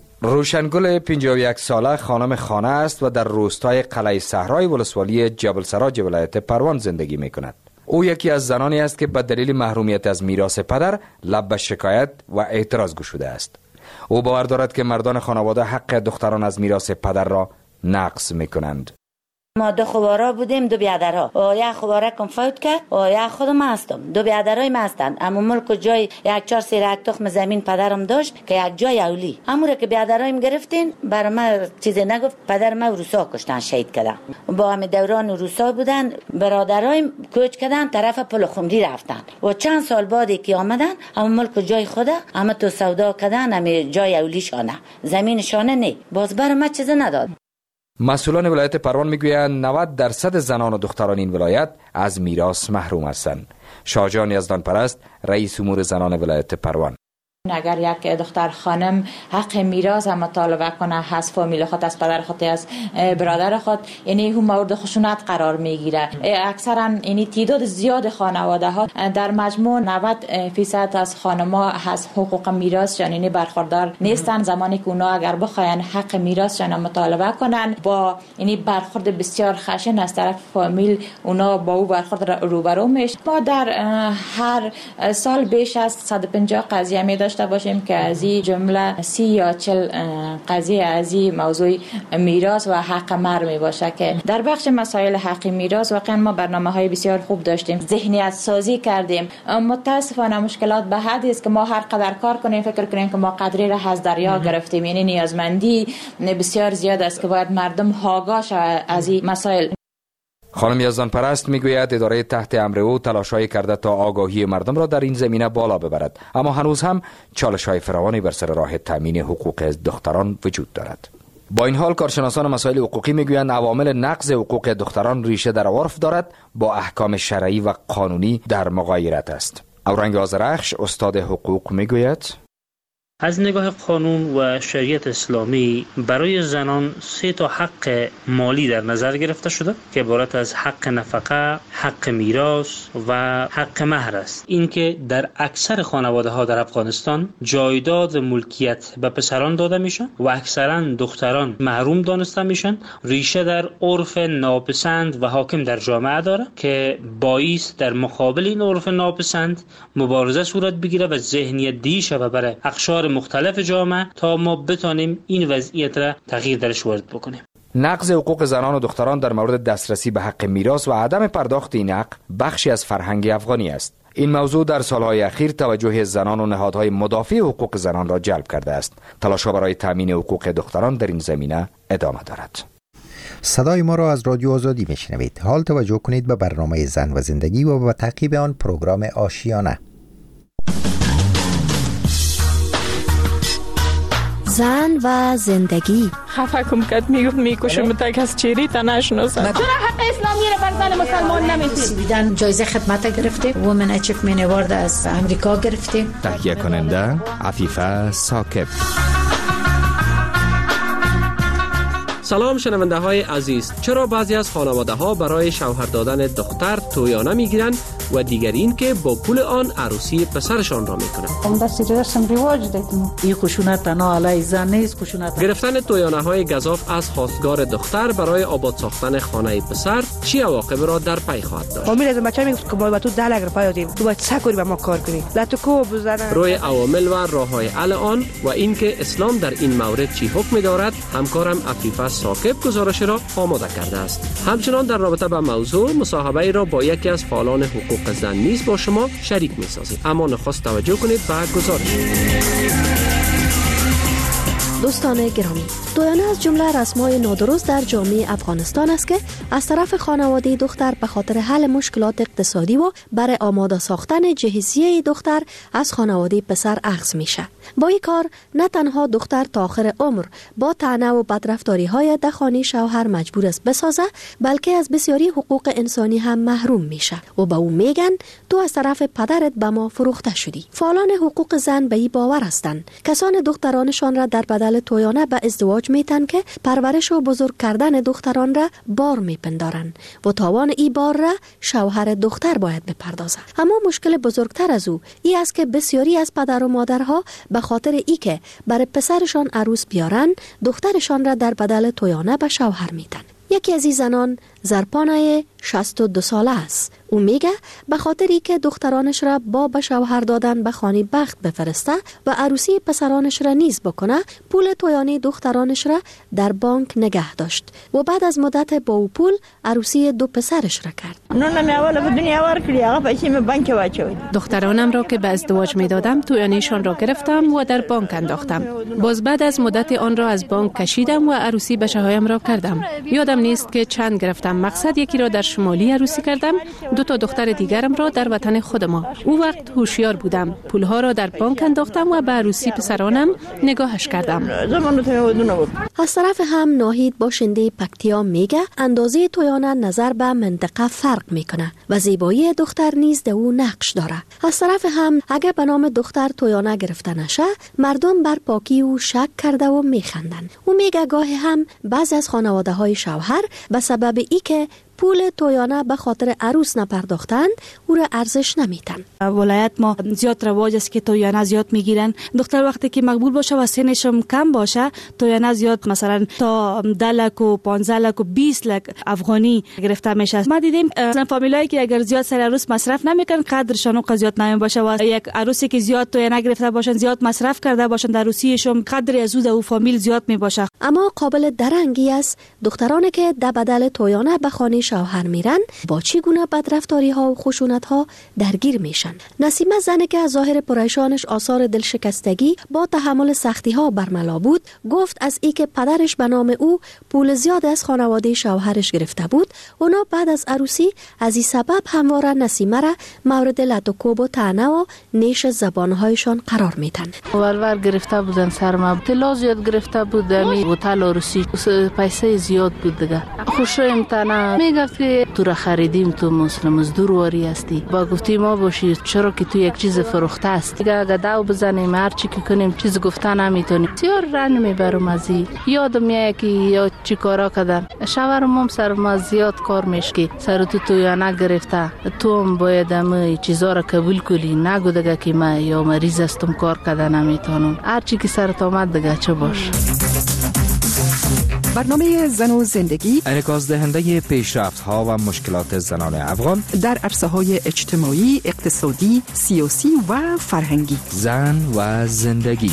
روشنگل پنجاه و یک ساله خانم خانه است و در روستای قلعه صحرای ولسوالی جبل سراج ولایت پروان زندگی می کند. او یکی از زنانی است که به دلیل محرومیت از میراث پدر لب به شکایت و اعتراض گشوده است. او باور دارد که مردان خانواده حق دختران از میراث پدر را نقض می کنند. ما دو خوارا بودیم، دو بیادرها. یک خواره کم فوت کرد و یک خودم هستم. دو بیادرای ما هستند. اما ملک جای یک چهار سیر یک تخم زمین پدرم داشت که یک جای اولی. امور که بیادرایم گرفتین بر ما چیزی نگفت. پدر ما روسا کشتن، شهید کردن. با هم دوران روسا بودن. برادرایم کوچ کردن طرف پل خمری رفتن. و چند سال بعدی که آمدن اما ملک جای خدا اما تو سودا کردن، اما جای اولی شانه زمین شانه نه. باز بر ما چیزی نداد. مسئولان ولایت پروان میگویند نود درصد زنان و دختران این ولایت از میراث محروم هستند. شاهجان یزدان پرست، رئیس امور زنان ولایت پروان: اگر یک دختر خانم حق میراث مطالبه کنه از فامیل خود، از پدر خود، از برادر خود، یعنی هم مورد خشونت قرار میگیره. اکثرا یعنی تعداد زیاد خانواده ها در مجموع نود فیصد از خانم‌ها از حقوق میراث یعنی برخوردار نیستن. زمانی که اونا اگر بخواین حق میراث شون مطالبه کنن با یعنی برخورد بسیار خشن از طرف فامیل، اونا با او برخورد روبرو میشه. ما در هر سال بیش از صد و پنجاه قضیه می داشته باشیم که از این جمله سی یا چل قضیه از این موضوع میراث و حق مر می باشه که در بخش مسائل حق میراث واقعا ما برنامه‌های بسیار خوب داشتیم، ذهنیت سازی کردیم. متاسفانه مشکلات به حدی است که ما هر قدر کار کنیم فکر کنیم که ما قدری را از دریا گرفتیم. یعنی نیازمندی بسیار زیاد است که باید مردم آگاه شوند از این مسائل. خانم یزدان پرست میگوید اداره تحت امر او تلاش‌هایی کرده تا آگاهی مردم را در این زمینه بالا ببرد، اما هنوز هم چالش‌های فراوانی بر سر راه تامین حقوق دختران وجود دارد. با این حال کارشناسان مسائل حقوقی میگویند عوامل نقض حقوق دختران ریشه در عرف دارد، با احکام شرعی و قانونی در مغایرت است. اورنگ آذرخش، استاد حقوق، میگوید: از نگاه قانون و شریعت اسلامی برای زنان سه تا حق مالی در نظر گرفته شده که عبارت از حق نفقه، حق میراث و حق مهر است. این که در اکثر خانواده ها در افغانستان جایداد و ملکیت به پسران داده میشن و اکثرا دختران محروم دانسته میشن، ریشه در عرف ناپسند و حاکم در جامعه داره که باعث در مقابل این عرف ناپسند مبارزه صورت بگیره و ذهنیت دی شوه برای اقشار مختلف جامعه تا ما بتانیم این وضعیت را تغییر درش وارد بکنیم. نقض حقوق زنان و دختران در مورد دسترسی به حق میراث و عدم پرداخت این حق بخشی از فرهنگ افغانی است. این موضوع در سالهای اخیر توجه زنان و نهادهای مدافع حقوق زنان را جلب کرده است. تلاش‌ها برای تامین حقوق دختران در این زمینه ادامه دارد. صدای ما را از رادیو آزادی میشنوید. حال توجه کنید به برنامه زن و زندگی و به تعقیب آن پروگرام آشیانه. زن و زندگی. خفه کم کد میگفت میکشم تا کس چیری تا نشناسم. چرا حق اسلامی را بر زن مسلمان نمیدید؟ سویدن جایزه خدمت گرفته، وومن اچیومنت اوارد از امریکا گرفته. تهیه کننده عفیفه ساکب. سلام شنونده های عزیز. چرا بعضی از خانواده ها برای شوهر دادن دختر تویانه میگیرند و دیگر این که با پول آن عروسی پسرشان را میکنند؟ اون دستی رسم رواج دیدیم. این خشونت تنها علیه زن نیست، خشونت گرفتن تویانه های گزاف از خواستگار دختر برای آباد ساختن خانه پسر چی عواقب را در پی خواهد داشت؟ فامیل از بچه‌ها میگفت که ما با تو ده لک روپیه دادیم، تو باید سکوری با ما کار کنی، لا تو کو بزنه. روی عوامل و راههای حل آن و اینکه اسلام در این مورد چی حکم دارد، همکارم عفیفه ساکب گزارش را آماده کرده است. همچنان در رابطه با موضوع مصاحبه را با یکی از فعالان حقوق زن نیز با شما شریک می‌سازیم. اما نخست توجه کنید به گزارش. دوستان گرامی، تویانه از جمله رسم‌های نادرست در جامعه افغانستان است که از طرف خانواده دختر به خاطر حل مشکلات اقتصادی و برای آماده ساختن جهیزیه دختر از خانواده پسر اخذ میشه. با این کار نه تنها دختر تا آخر عمر با طعنه و بدرفتاری‌های دخانی شوهر مجبور است بسازه، بلکه از بسیاری حقوق انسانی هم محروم میشه و به او میگن تو از طرف پدرت به ما فروخته شدی. فعالان حقوق زن به این باور هستند کسان دخترانشان را در بدل تویانه به ازدواج میتن که پرورش و بزرگ کردن دختران را بار میپندارن و تاوان ای بار را شوهر دختر باید بپردازه. اما مشکل بزرگتر از او ای است که بسیاری از پدر و مادرها به خاطر ای که برای پسرشان عروس بیارن دخترشان را در بدل تویانه به شوهر میدن. یکی از این زنان زرپانه شصت و دو ساله است. او میگه به خاطر ای که دخترانش را با به شوهر دادن به خانه بخت بفرسته و عروسی پسرانش را نیز بکنه، پول تویانه دخترانش را در بانک نگه داشت و بعد از مدت با او پول عروسی دو پسرش را کرد. نونم اول به دنیا ورکلی، آقا پیسې می بانک واچوید. دخترانم را که به ازدواج می دادم تویانهشان را گرفتم و در بانک انداختم. باز بعد از مدت آن را از بانک کشیدم و عروسی بچه‌هایم را کردم. یادم نیست که چند گرفتم. مقصد یکی را در شمالی عروسی کردم، دو تا دختر دیگرم را در وطن خود ما. او وقت هوشیار بودم. پولها را در بانک انداختم و به عروسی پسرانم نگاهش کردم. از طرف هم ناهید باشنده پکتیا میگه اندازه تویانه نظر به منطقه فرق میکنه و زیبایی دختر نیز در او نقش داره. از طرف هم اگه به نام دختر تویانه گرفته نشه، مردم بر پاکی او شک کرده و میخندن. او میگه گاهی هم بعضی از خانواده های شوهر به سبب ای که پول تویانه به خاطر عروس نپرداختن او را ارزش نمیتن. ولایت ما زیاد رواج است که تویانه زیاد میگیرن. دختر وقتی که مقبول باشه و سنش کم باشه تویانه زیاد مثلا تا ده لک و پانزده لک و بیست لک افغانی گرفته میشه. ما دیدیم مثلا فامیلایی که اگر زیاد سر عروس مصرف نمیکنن قدرشان و زیاد نمی باشه و یک عروسی که زیاد تویانه گرفته باشن زیاد مصرف کرده باشن در عروسیشون قدر از او فامیل زیاد می باشه. اما قابل درنگی است دخترانی که در بدل تویانه به خانه شوهر میرن با چگونه بدرفتاری ها و خشونت ها درگیر میشن. نسیمه زنی که از ظاهر پریشانش آثار دلشکستگی با تحمل سختی ها برملا بود گفت از ای که پدرش به نام او پول زیاد از خانواده شوهرش گرفته بود، اونا بعد از عروسی از این سبب همواره نسیمه را مورد لط و کوب و طعنه و نیش زبانهایشان قرار میدن. ورور گرفته بودن سرما، طلا زیاد گرفته بود، می بوتل عروسی پیسه زیاد بود دیگه. خوش امتنه میگه میگفت که تو را خریدیم، تو مسلم مزدور واری هستی. با گفتی ما باشی چرا که تو یک چیز فروخته است. دیگه اگه داو بزنیم هر چی که کنیم چیز گفتن نمیتونیم. بسیار رنج میبرم از این. یادم میاد که یا چی کارا کردم. شوهرم سر ما زیاد کار میشه. سر تو تو یا نگرفته. تو هم باید هم چیزا را قبول کنی. نگو دیگه که من یا مریض هستم کار کردن نمیتونم. هر چی که سرت آمد دیگه چه باش. برنامه زن و زندگی انعکاس دهنده پیشرفت ها و مشکلات زنان افغان در عرصه های اجتماعی، اقتصادی، سیاسی و فرهنگی. زن و زندگی.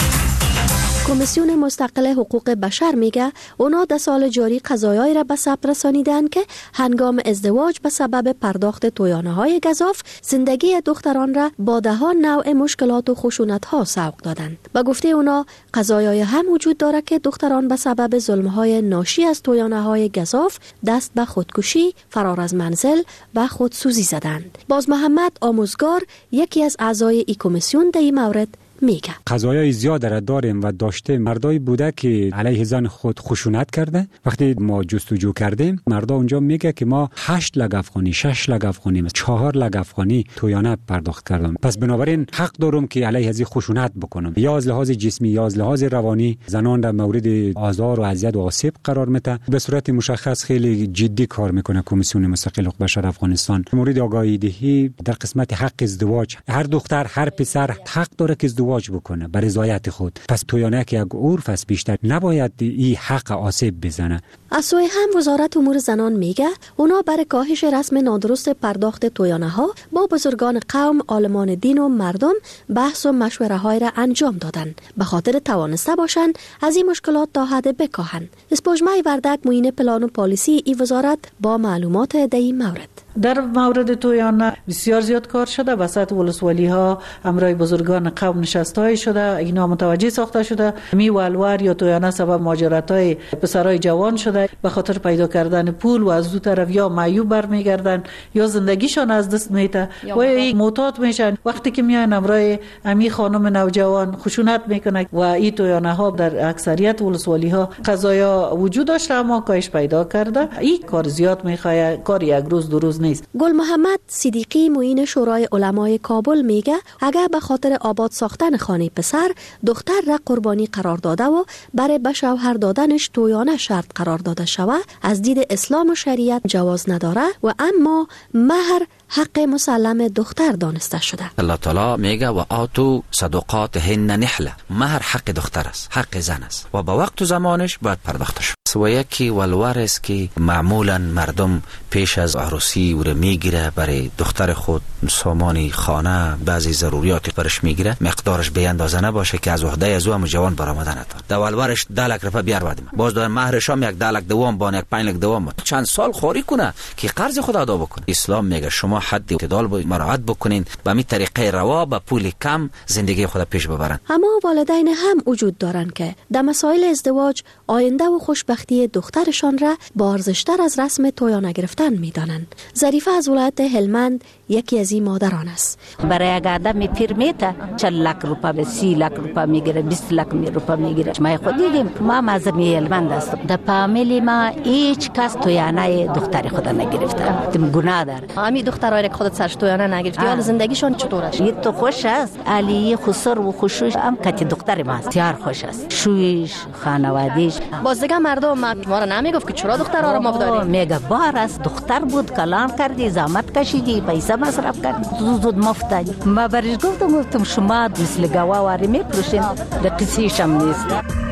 کمیسیون مستقل حقوق بشر میگه اونا در سال جاری قضایایی را به ثبت رسانیدن که هنگام ازدواج به سبب پرداخت تویانه های گزاف زندگی دختران را با ده ها نوع مشکلات و خشونت ها سوق دادند. به گفته اونا قضایای هم وجود داره که دختران به سبب ظلم های ناشی از تویانه های گزاف دست به خودکشی، فرار از منزل و خودسوزی زدند. باز محمد آموزگار یکی از اعضای این کمیسیون در این مورد میگه قضایای زیاد را داریم و داشته مردای بوده که علیه زن خود خشونت کرده. وقتی ما جستجو کردیم مردا اونجا میگه که ما هشت لگ افغانی، شش لگ افغانی، چهار لگ افغانی تویانه پرداخت کردم. پس بنابراین حق دارم که علیه از خشونت بکنم، یا از لحاظ جسمی یا از لحاظ روانی زنان در مورد آزار و اذیت و آسیب قرار میده. به صورت مشخص خیلی جدی کار میکنه کمیسیون مستقل حقوق بشر افغانستان مورد آگاهی دهی در قسمت حق ازدواج. هر دختر هر پسر حق داره که ازدواج بکنه به رضایت خود. پس تویانه که یک عرف است بیشتر نباید این حق آسیب بزنه. از سوی هم وزارت امور زنان میگه اونا برای کاهش رسم نادرست پرداخت تویانه ها با بزرگان قوم، عالمان دین و مردم بحث و مشوره های را انجام دادن به خاطر توانسته باشن از این مشکلات تا حد بکاهن. اسپوجمای وردک معین پلان و پالیسی ای وزارت با معلومات در این مورد. در مورد تویانه بسیار زیاد کار شده. وسط ولسوالی ها امرای بزرگان قوم نشستای شده، اینا متوجه ساخته شده. می والوار یا تویانه سبب مهاجرت های پسرای جوان شده به خاطر پیدا کردن پول و از دو طرف یا معیوب برمیگردن یا زندگیشان از دست میته و این معتاد میشن. وقتی که میان امرای امی خانم نوجوان خشونت میکنه و این تویانه ها در اکثریت ولسوالی ها قضایا وجود داشته اما کاهش پیدا کرده. این کار زیاد میخواد، کار یک روز دو روز نیست. گل محمد صدیقی معین شورای علمای کابل میگه اگر به خاطر آباد ساختن خانه پسر دختر را قربانی قرار داده و برای به شوهر دادنش تویانه شرط قرار داده شوه از دید اسلام و شریعت جواز نداره و اما مهر حق مسلم دختر دانسته شده. الله تعالی میگه و آتو صدقاتهن نحله. مهر حق دختر است، حق زن است و با وقت و زمانش باید پرداخته شود. و یکی ولور است که معمولا مردم پیش از عروسی او را میگیره برای دختر خود سامان خانه بعضی ضروریات برش میگیره، مقدارش به اندازه نباشه که از عهده از او هم جوان برآمده نتونه. در ولورش ده لک روپیه بیار بدیم، باز دار مهرش هم یک ده لک دوم با یک پنج لک دوم چند سال خوری کنه که قرض خود ادا بکنه. اسلام میگه شما حد اعتدال مراعات بکنین، به همین طریقه روا با پول کم زندگی خود پیش ببرن. اما والدین هم وجود دارن که در مسائل ازدواج آینده و خوشبختی دخترشان را با ارزشتر از رسم تویانه گرفتن میدانند. ظریفه از ولایت هلمند یکی از این مادران است. برای یک آدم پیر میته چهل لک روپیه به سی لک روپیه میگیره، بیست لک روپیه میگیره. ما خود دیدیم، ما مذهبی هلمند هستم. در فامیلی ما هیچ کس تویانه دختر خود نگرفته. تم گناه داره. امی دخترای که خودت سرش تویانه نگرفتی، حال زندگیشون چطور است؟ یه تو خوش است. علی خسر و خوشش هم کتی دختر ما تیار خوش است. شویش، خانواده‌اش. باز دیگه مردم ما را نمیگفت که چرا دخترها را ما بداریم. میگه بار است، دختر بود کلان کردی، زحمت کشیدی، پیسه مصرف کردی، زود زود مفت. ما برش گفتم گفتم شما مثل گواواری میپروشین، رقیسیش هم نیست.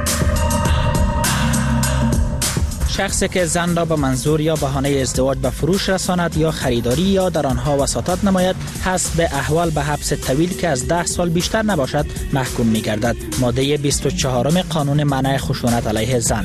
شخصی که زن را به منظور یا بهانه ازدواج به فروش رساند یا خریداری یا در آنها وساطت نماید حسب احوال به حبس طویل که از ده سال بیشتر نباشد محکوم می‌گردد. ماده بیست و چهار قانون منع خشونت علیه زن.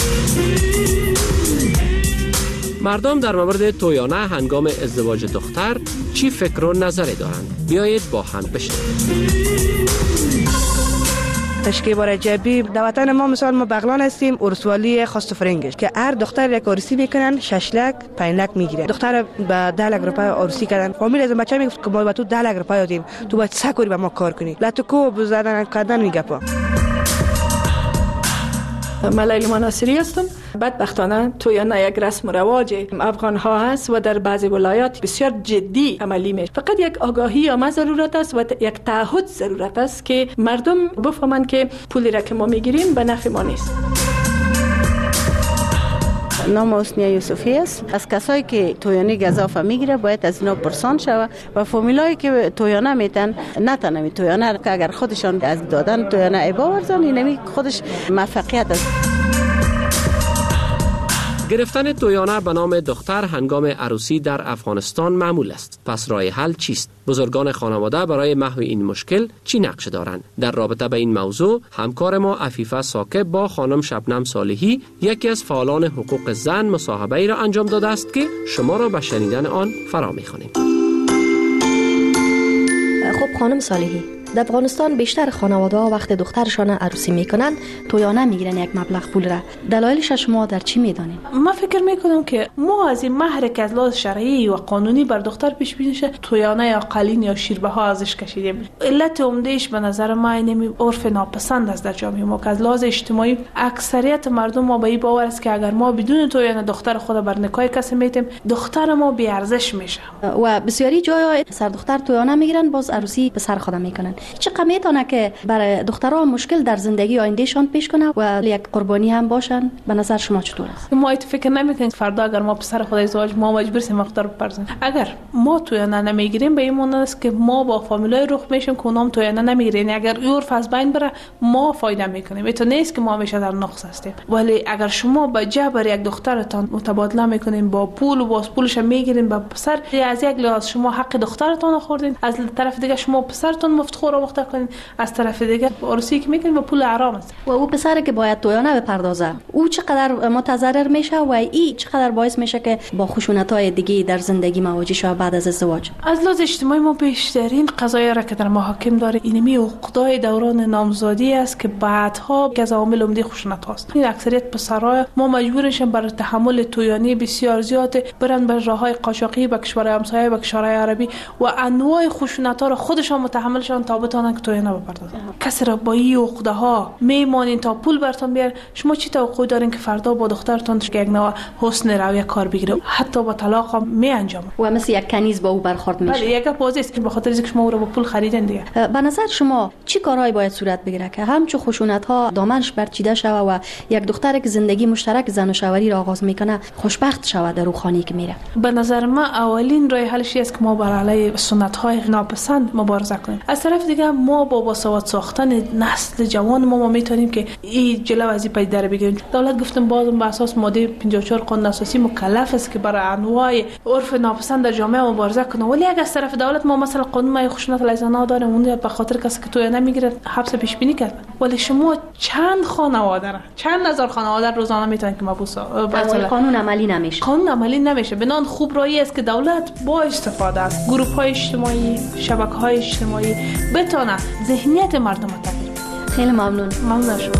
مردم در مورد تویانه هنگام ازدواج دختر چی فکر و نظری دارند؟ بیایید با هم بشنویم. تشکیل بار جبی در وطن ما مثال ما بغلان هستیم، ارسوالی خواست فرنگش که هر دختر یک عروسی میکنن شش لک پنج لک میگیره. دختر به ده لک روپیه عروسی کردن. فامیل از بچه میگفت که ما به تو ده لک روپیه دادیم، تو باید سه کاری به ما کار کنی. لاتو کو بزدن کردن میگه پا. من لیلا ناصری هستم. بدبختانه تویانه یک رسم و رواج افغان ها است و در بعضی ولایات بسیار جدی عملی میشه. فقط یک آگاهی عامه ضرورت است و یک تعهد ضرورت است که مردم بفهمند که پولی را که ما میگیریم به نفع ما نیست. نام حسنیه یوسفی است. از کسایی که تویانی گزافه میگیره باید از اینا پرسان شود و فامیلایی که تویانه میتن نتن می تویانه که اگر خودشان از دادن تویانه عیبا ورزن اینمی خودش موفقیت است. گرفتن تویانه به نام دختر هنگام عروسی در افغانستان معمول است. پس راه حل چیست؟ بزرگان خانواده برای محو این مشکل چی نقش دارند؟ در رابطه به این موضوع همکار ما عفیفه ثاقب با خانم شبنم صالحی، یکی از فعالان حقوق زن، مصاحبه‌ای را انجام داده است که شما را به شنیدن آن فرا می‌خوانیم. خب خانم صالحی، در افغانستان بیشتر خانواده ها وقت دخترشان عروسی میکنن تویانه میگیرن یک مبلغ پول را. دلایلش شما در چی میدانید؟ من فکر میکنم که ما از این مهر که از لحاظ شرعی و قانونی بر دختر پیش بینی شه تویانه یا قلین یا شیربه ها ازش کشیدیم. علت عمدهش به نظر من اینمی عرف ناپسند است در جامعه ما که از لحاظ اجتماعی اکثریت مردم ما به این باور است که اگر ما بدون تویانه دختر خود بر نکاح کسی میتیم دختر ما بی ارزش میشه. و بسیاری جای سر دختر تویانه میگیرن باز عروسی پسر خود میکنن. چقدر میتونه که برای دخترها مشکل در زندگی آیندهشان پیش کنه و یک قربانی هم باشن؟ به نظر شما چطور است؟ ما ایت فکر نمیکنیم فردا اگر ما پسر خود ازدواج ما مجبور سیم دختر بپرزن. اگر ما تویانه نمیگیریم به این معنی است که ما با فامیلای رخ میشیم که اونام تویانه نمیگیرن. اگر عرف از بین بره ما فایده میکنیم. تو نیست که ما همیشه در نقص هستیم. ولی اگر شما با جبر یک دخترتان متبادله میکنین با پول و باز پولش میگیرین با پسر، از یک لحاظ شما حق دخترتان خوردین، از طرف دیگه شما پسرتون مفتخور و کنین، از طرف دیگه عروسی که میکنین با پول حرام است. و او پسری که باید تویانه بپردازه او چقدر متضرر میشه و این چقدر باعث میشه که با خشونت‌های دیگه در زندگی مواجه شه بعد از ازدواج؟ از لحاظ اجتماعی ما بیشترین قضایی را که در محاکم داره اینمی عقدای دوران نامزادی است که بعدها از عوامل عمده خشونت هاست. این اکثریت پسرای ما مجبورشن برای تحمل تویانی بسیار زیاد برن بر راههای قاچاقی به کشورهای همسایه و کشورهای عربی و انواع خشونت‌ها را خودشان متحملشان تا بتونن که تویانه بپردازن. کسی را با این عقده ها میمانین تا پول براتون بیار، شما چی توقع دارین که فردا با دخترتون یک نوع حسن رویه کار بگیره؟ حتی با طلاق هم می انجام و مثل یک کنیز با او برخورد میشه. بله، یک پوزی است که به خاطر اینکه شما او را با پول خریدین دیگه. به نظر شما چی کارهایی باید صورت بگیره که همچو خشونت ها دامنش برچیده شوه و یک دختر که زندگی مشترک زن و شوهری را آغاز میکنه خوشبخت شوه در روحانی که میره؟ به نظر من اولین راه حلش است که ما بر علیه سنت های ناپسند مبارزه کنیم. از طرف دیگه ما با باسواد ساختن نسل جوان ما, ما میتونیم که این جلو از این پدیده در بگیریم. دولت گفتم باز بر اساس ماده پنجاه و چهار قانون اساسی مکلف است که برای انواع عرف ناپسند در جامعه مبارزه کنه. ولی اگر از طرف دولت ما مثلا قانون مای خشونت علیه زنان داریم اون به خاطر کسی که توی نمیگیره حبس پیش بینی کرد. ولی شما چند خانواده را چند هزار خانواده روزانه میتونن که مبوس مثلا قانون عملی نمیشه. قانون عملی نمیشه. بنان خوب رایی است که دولت با استفاده از گروه های اجتماعی، شبکه های اجتماعی بتونه ذهنیت مردم رو تغییر بده. خیلی ممنون. ممنون شما.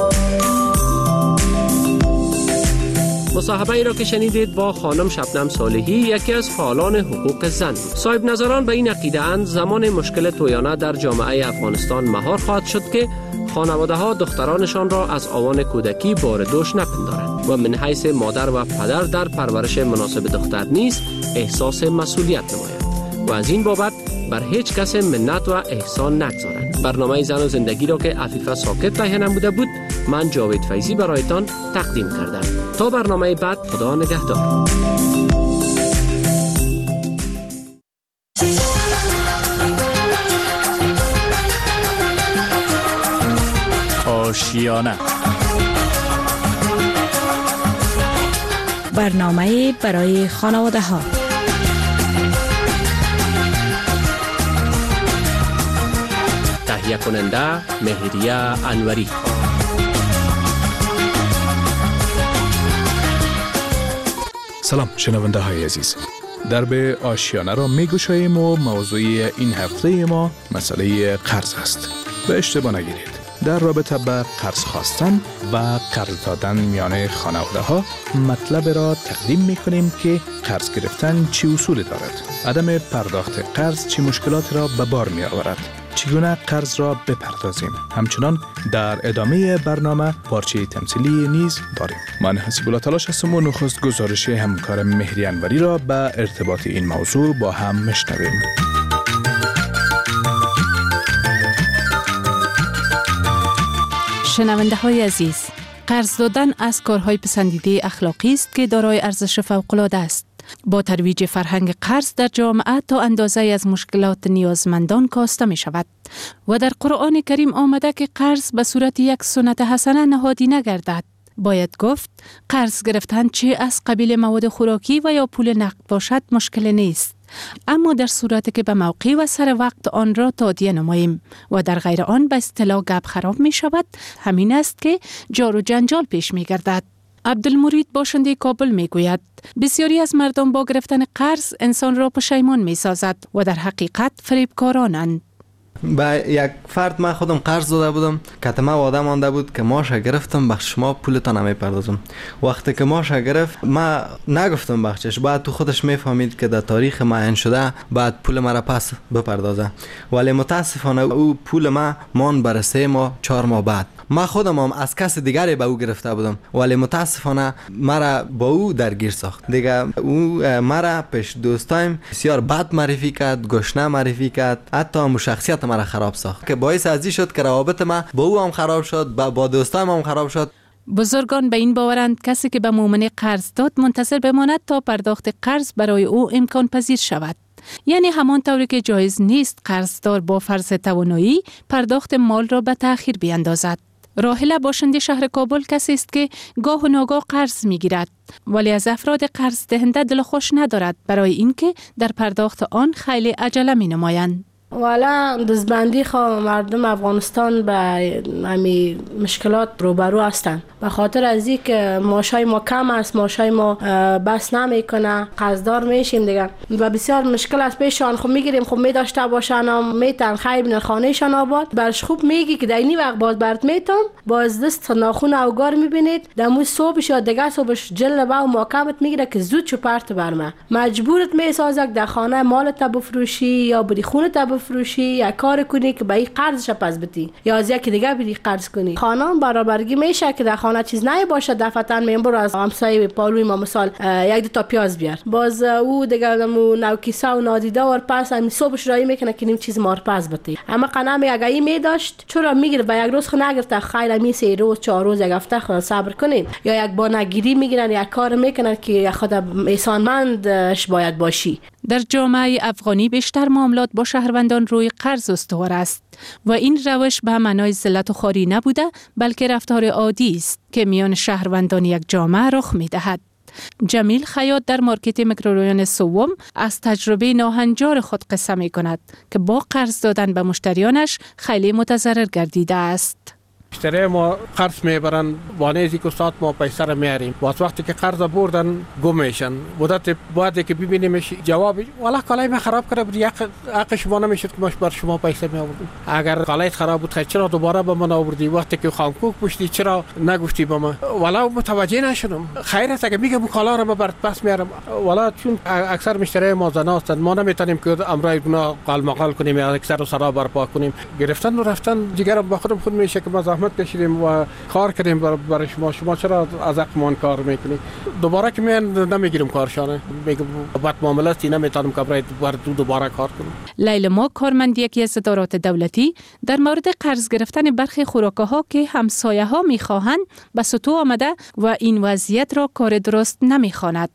مصاحبه ای را که شنیدید با خانم شبنم صالحی، یکی از فعالان حقوق زن. صاحب نظران به این عقیده اند زمان مشکل تویانه در جامعه افغانستان مهار خواهد شد که خانواده ها دخترانشان را از آوان کودکی بار دوش نپندارند و من حیث مادر و پدر در پرورش مناسب دختر نیز احساس مسئولیت نمایند و از این بابت بر هیچ کس منت و احسان نگذارند. برنامه زن و زندگی را که عفیفه ثاقب تهیه نموده بود من جاوید فیضی برایتان تقدیم کردم. تا برنامه بعد، خدا نگهدار. آشیانه، برنامه برای خانواده ها. تهیه کننده مهریه انوری. سلام شنونده های عزیز، درب آشیانه را می گشاییم و موضوع این هفته ما مسئله قرض است. به اشتباه نگیرید، در رابطه به قرض خواستن و قرض دادن میان خانواده ها مطلب را تقدیم می کنیم که قرض گرفتن چه اصولی دارد، عدم پرداخت قرض چه مشکلات را به بار می آورد، چگونه قرض را بپردازیم. همچنان در ادامه برنامه پارچه تمثیلی نیز داریم. من حسیب الله تلاش هستم و نخست گزارش همکار مهری انوری را به ارتباط این موضوع با هم میشنویم. شنونده های عزیز، قرض دادن از کارهای پسندیده اخلاقی است که دارای ارزش فوق‌العاده است. با ترویج فرهنگ قرض در جامعه تا اندازه از مشکلات نیازمندان کاسته می شود و در قرآن کریم آمده که قرض به صورت یک سنت حسنه نهادی نگردد. باید گفت قرض گرفتن چه از قبیل مواد خوراکی و یا پول نقد باشد مشکل نیست، اما در صورتی که به موقع و سر وقت آن را تادیه نماییم و در غیر آن به اصطلاح گپ خراب می شود، همین است که جار و جنجال پیش می گردد. عبدالمرید باشنده کابل می گوید بسیاری از مردم با گرفتن قرض انسان را پشیمان می سازد و در حقیقت فریبکارانند. با یک فرد من خودم قرض داده بودم که ما وعده مانده بود که ماش گرفتم بخش شما پولتان نمیپردازم. وقتی که ماش گرفت ما نگفتم بخشش، بعد تو خودش میفهمید که در تاریخ معین شده بعد پول مرا پس بپردازه، ولی متاسفانه او پول ما مان بر سه ماه چهار ماه بعد. ما خودم هم از کس دیگری به او گرفته بودم ولی متاسفانه مرا با او درگیر ساخت. دیگه او مرا پیش دوستایم بسیار بد معرفی کرد، گشنه معرفی کرد، حتی هم شخصیت مرا خراب ساخت که باعث ازی شد که روابط ما با او هم خراب شد، با, با دوستایم هم خراب شد. بزرگان به این باورند کسی که به مؤمن قرض داد منتظر بماند تا پرداخت قرض برای او امکان پذیر شود. یعنی همان طوری که جایز نیست قرضدار با فرض توانایی پرداخت مال را به تأخیر بیاندازد. راحله باشنده شهر کابل کسی است که گاه و ناگاه قرض میگیرد ولی از افراد قرض دهنده دل خوش ندارد برای اینکه در پرداخت آن خیلی عجله می نمایند. والا دزبندی خواه مردم افغانستان به همی مشکلات روبرو هستند به خاطر از این که معاشای ما کم است، معاشای ما بس نمیکنه، قرضدار میشیم دیگه و بسیار مشکل است پیشان. خب میگیریم خب میداشته باشن میتن خیر بین خانهشان آباد برش خوب میگی که در اینی وقت باز برد میتم باز دست ناخون اوگار میبینید دمو صبحش یا دیگه صبحش جل با و محکمت میگیره که زود چو پرت برمه مجبورت میسازد در خانه مالت بفروشی یا بری خونت بفروشی یا کار کنی که به این قرضش پس بدی یا از یکی دیگه بری قرض کنی. خانم برابرگی میشه که در خانه چیز نه باشه دفعتاً میبر از همسایه پالوی ما مثال یک دو تا پیاز بیار باز او دیگه مو نو کیسه و نادیده ور پس هم صبحش رای میکنه که نیم چیز مار پس بدی. اما قنم اگه این میداشت چرا میگیره به یک روز خو نگرفته خیلی می سه روز چهار روز یک هفته خود صبر کنین یا یک بانگیری میگیرن یک کار میکنن که خود احسانمندش باید باشی. در جامعه افغانی بیشتر معاملات با شهروندان روی قرض استوار است و این روش به معنای ذلت و خواری نبوده بلکه رفتار عادی است که میان شهروندان یک جامعه رخ میدهد. جمیل خیاط در مارکت میکروریان سوم از تجربه ناهنجار خود قصه می کند که با قرض دادن به مشتریانش خیلی متضرر گردیده است. مشتری ما قرض میبرن وانیزی که استاد ما پیسه را میاریم باز وقتی که قرض بردن گم میشن مدت بعد که ببینیمش جواب والا کالای من خراب کرده بود یک حق شما نمیشد که ما بر شما پیسه می آوردیم. اگر کالای خراب بود چرا دوباره به من آوردی وقتی که خانکوک پشتی چرا نگفتی به من والا متوجه نشدم. خیر است اگه میگم کالا را برات پس میارم والا چون اکثر مشتری ما زنا هستند ما نمیتونیم که امرای گناه قالمقال کنیم یا اکثر سرا برپا کنیم گرفتن و رفتن دیگر با خودم خود میشه که ما زحمت کشیدیم و کار کردیم برای شما شما چرا از حقمان کار میکنید دوباره که من نمیگیرم کارشانه میگم بد معاملاتی نمیتونم که برای دوباره کار کنم. لیلا کارمند یکی از ادارات دولتی در مورد قرض گرفتن برخی خوراک‌ها که همسایه ها میخواهند به سطوح آمده و این وضعیت را کار درست نمیخواند.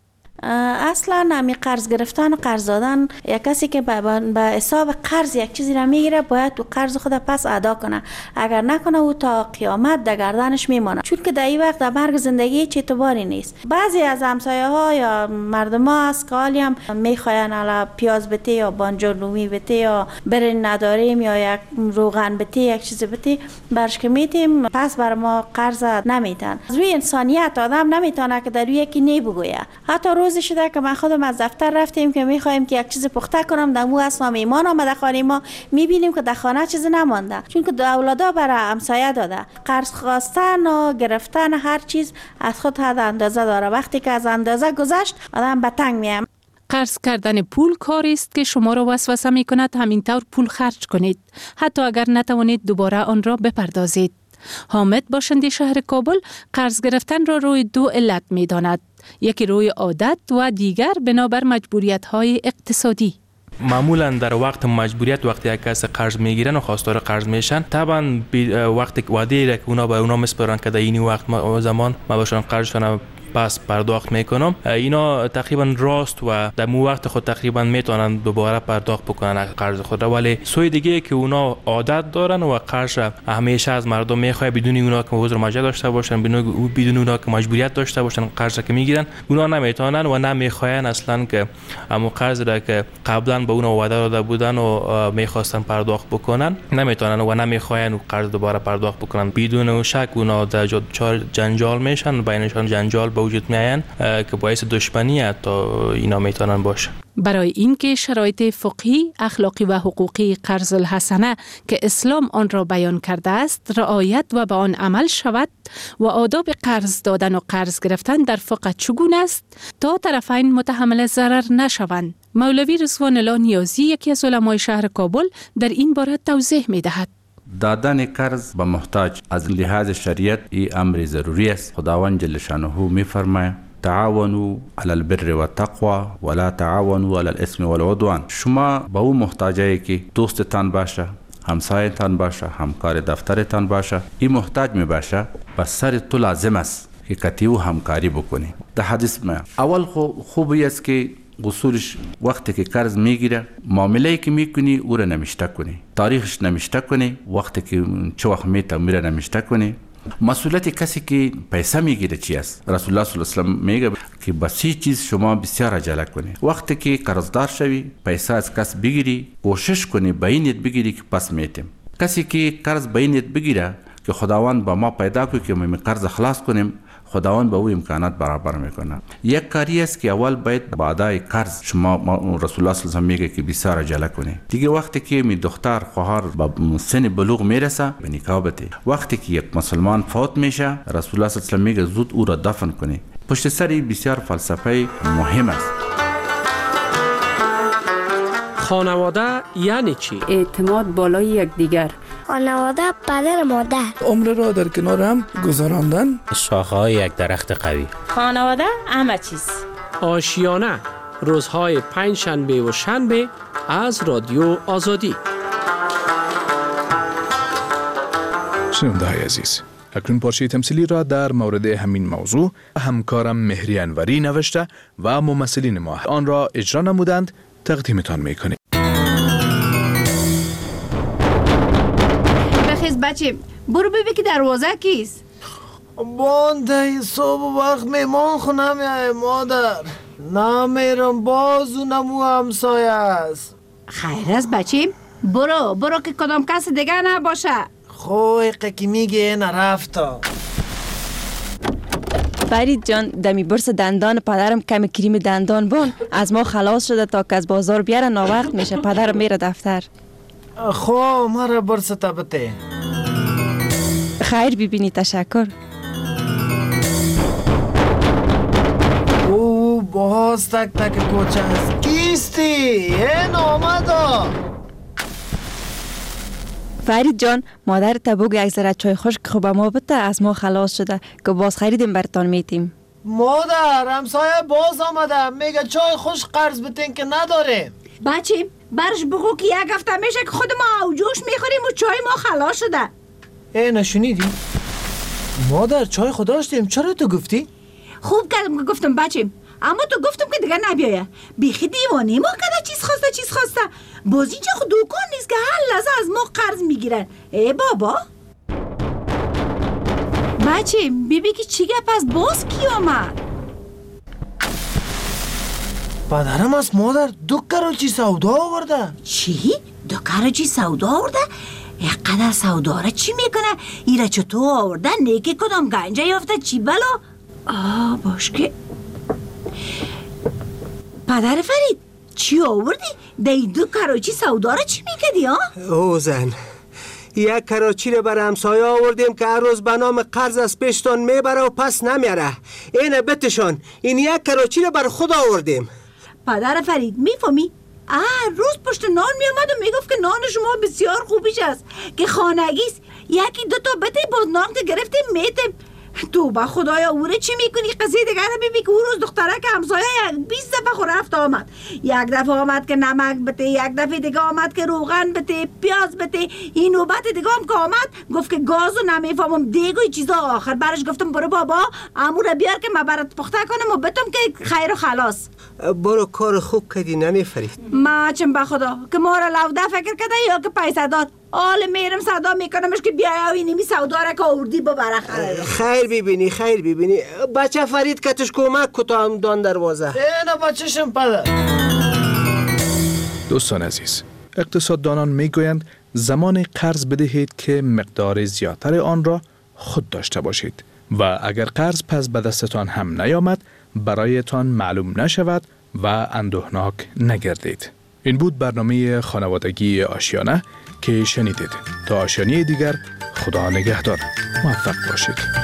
اصلا نمی قرض گرفتن و قرض دادن یک کسی که به حساب قرض یک چیزی را میگیره باید تو قرض خود پس ادا کنه اگر نکنه او تا قیامت در گردنش میمونه چون که در این وقت در مرگ زندگی چه اعتباری نیست. بعضی از همسایه ها یا مردم ها از کالی هم میخواین الا پیاز بته یا بانجان رومی بته یا برنج نداریم یا یک روغن بته یک چیز بته برش که میتیم پس بر ما قرض نمیتن. روی انسانیت آدم نمیتونه که در روی یکی نی بگویه. حتی روزی شده که من خودم از دفتر رفتیم که میخوایم که یک چیز پخته کنم در مو اسنا میمان آمده خانه ما میبینیم که در خانه چیز نمانده چون که اولادا برای همسایه داده. قرض خواستن و گرفتن هر چیز از خود حد اندازه داره وقتی که از اندازه گذشت آدم به تنگ میام. قرض کردن پول کاری است که شما را وسوسه می کند همینطور پول خرج کنید، حتی اگر نتوانید دوباره آن را بپردازید. حامد باشنده شهر کابل قرض گرفتن را روی دو علت می داند. یکی روی عادت و دیگر بنابر مجبوریت های اقتصادی. معمولا در وقت مجبوریت وقتی یک کس قرض میگیرن و خواستار قرض میشن، طبعا وقتی وعده را که اونا به اونا میسپارن که در این وقت ما زمان ما باشن قرض کنم پس پرداخت میکنم، اینا تقریبا راست و در مو وقت خود تقریبا میتونن دوباره پرداخت بکنن قرض خود را. ولی سوی دیگه که اونا عادت دارن و قرض همیشه از مردم میخواه بدون اونا که حضور مجبور داشته باشن، بدون اونا که مجبوریت داشته باشن قرض که میگیرن، اونا نمیتونن و نمیخواین اصلا که همون قرض را که قبلا به اونا وعده داده بودن و میخواستن پرداخت بکنن نمیتونن و نمیخواین قرض دوباره پرداخت بکنن. بدون شک اونا در جنجال میشن، بینشان جنجال وجود میاین که باعث دشمنی حتی اینا میتونن باشه. برای اینکه شرایط فقهی، اخلاقی و حقوقی قرض الحسنه که اسلام آن را بیان کرده است رعایت و به آن عمل شود و آداب قرض دادن و قرض گرفتن در فقه چگونه است تا طرفین متحمل ضرر نشوند، مولوی رضوان الله نیازی یکی از علمای شهر کابل در این باره توضیح میدهد. دادن قرض به محتاج از لحاظ شریعت ای امر ضروری است. خداوند جل شانه می فرماید تعاونوا علی البر و التقوى ولا تعاونوا علی الاثم والعدوان. شما به اون محتاجی که دوستتان باشه، همسایتان باشه، همکار دفترتان باشه، این محتاج می باشه، بس سر تو لازم است که کتیو همکاری بکنی. در حدیث ما اول خوبی است که اصولش وقتی که قرض میگیره معامله‌ای که میکنی او را نمیشته کنی، تاریخش نمیشته کنی، وقتی که چه وقت میته میره نمیشته کنی. مسئولیت کسی که پیسه میگیره چی است؟ رسول الله صلی الله علیه و آله میگه که با سی چیز شما بسیار عجله کنی. وقتی که قرضدار شوی پیسه از کس بگیری کوشش کنی به این نیت بگیری که پس میتیم. کسی که قرض به این نیت بگیره که خداوند با ما پیدا کنه که ما قرض خلاص کنیم، خداوند به او امکانات برابر میکنه. یک کاری است که اول باید با ادای قرض شما رسول الله صلی الله علیه و آله میگه که بسیار عجله کنی. دیگه وقتی که می دختر خواهر به سن بلوغ میرسه به نکاح بده. وقتی که یک مسلمان فوت میشه رسول الله صلی الله علیه و آله میگه زود او را دفن کنی. پشت سر این بسیار فلسفه مهم است. خانواده یعنی چی؟ اعتماد بالای یکدیگر. خانواده پدر مادر. عمر را در کنار هم گذراندن. شاخه‌های یک درخت قوی. خانواده همه چیز. آشیانه روزهای پنج شنبه و شنبه از رادیو آزادی. شنونده های عزیز، اکنون پارچه تمثیلی را در مورد همین موضوع همکارم مهری انوری نوشته و ممثلین ما آن را اجرا نمودند تقدیمتان میکنیم. بخیز بچه برو ببین که دروازه کیست. بانده صبح وقت میمان خونه میای مادر. نمیرم بازو نمو همسایه است. خیر است بچه برو برو که کدام کس دیگه نباشه. خوی که میگه نرفتا. فرید جان دمی برس دندان پدرم کمی کریم دندان بون از ما خلاص شده تا که از بازار بیاره ناوقت میشه. پدرم میره دفتر. خو مرا برس تبته. خیر ببینی تشکر. او باز تک تک کوچه است. کیستی؟ این آمده. فرید جان مادر تا بگو یک ذره چای خشک خوب ما بده، از ما خلاص شده که باز خریدیم برتان میتیم. مادر همسایه باز آمده میگه چای خشک قرض بتین که نداره. بچه برش بگو که یک هفته میشه که خود ما اوجوش میخوریم و چای ما خلاص شده. ای نشونیدی؟ مادر چای خود داشتیم چرا تو گفتی؟ خوب کردم که گفتم بچه، اما تو گفتم که دیگه نبیایه. بیخی دیوانی ما کده چیز خواسته چیز خواسته. باز اینجا خود دوکان نیست که هر لحظه از ما قرض میگیرن. ای بابا بچه بیبی که چی گپ از باز کی آمد؟ پدرم از مادر دو کراچی سودا آورده. چی؟ دو کراچی سودا آورده؟ یک قدر سودا را چی میکنه؟ ایره چطور آورده؟ نیکی کدام گنجه یافته چی بلا؟ آه باش که پدر فرید چی آوردی؟ دی دو کراچی سودا را چی میکدی ها؟ او زن یک کراچی رو بر همسایه آوردیم که هر روز به نام قرض از پیشتان میبره و پس نمیاره. اینه بتشان این یک کراچی رو بر خود آوردیم. پدر فرید میفهمی؟ آه روز پشت نان میامد و میگفت که نان شما بسیار خوبیش است که خانگیست، یکی دو تا بده باز نان که گرفتیم میتیم. تو با خدایا اوره چی میکنی؟ قضیه دیگر رو ببین که اون روز دختره که همسایه یک بیست دفعه خو رفت آمد، یک دفعه آمد که نمک بده، یک دفعه دیگه آمد که روغن بده، پیاز بده، این نوبت دیگه هم که آمد گفت که گازو نمیفهمم دیگه و چیزا. آخر برش گفتم برو بابا عمو رو بیار که من برات پخته کنم و بتم که خیر و خلاص. برو کار خوب کردی نمی فرید. ما چم به خدا که ما را لوده فکر کرده یا که پیسه دار حال میرم صدا میکنمش که بیا و نمی سودا را که آوردی ببره. خیر ببینی خیر ببینی بچه فرید کتش کمک کتا هم دان دروازه. نه بچه‌شم پدر. دوستان عزیز، اقتصاددانان میگویند زمان قرض بدهید که مقدار زیادتر آن را خود داشته باشید و اگر قرض پس به دستتان هم نیامد برایتان معلوم نشود و اندوهناک نگردید. این بود برنامه خانوادگی آشیانه که شنیدید. تا آشیانه دیگر خدا نگهدار. موفق باشید.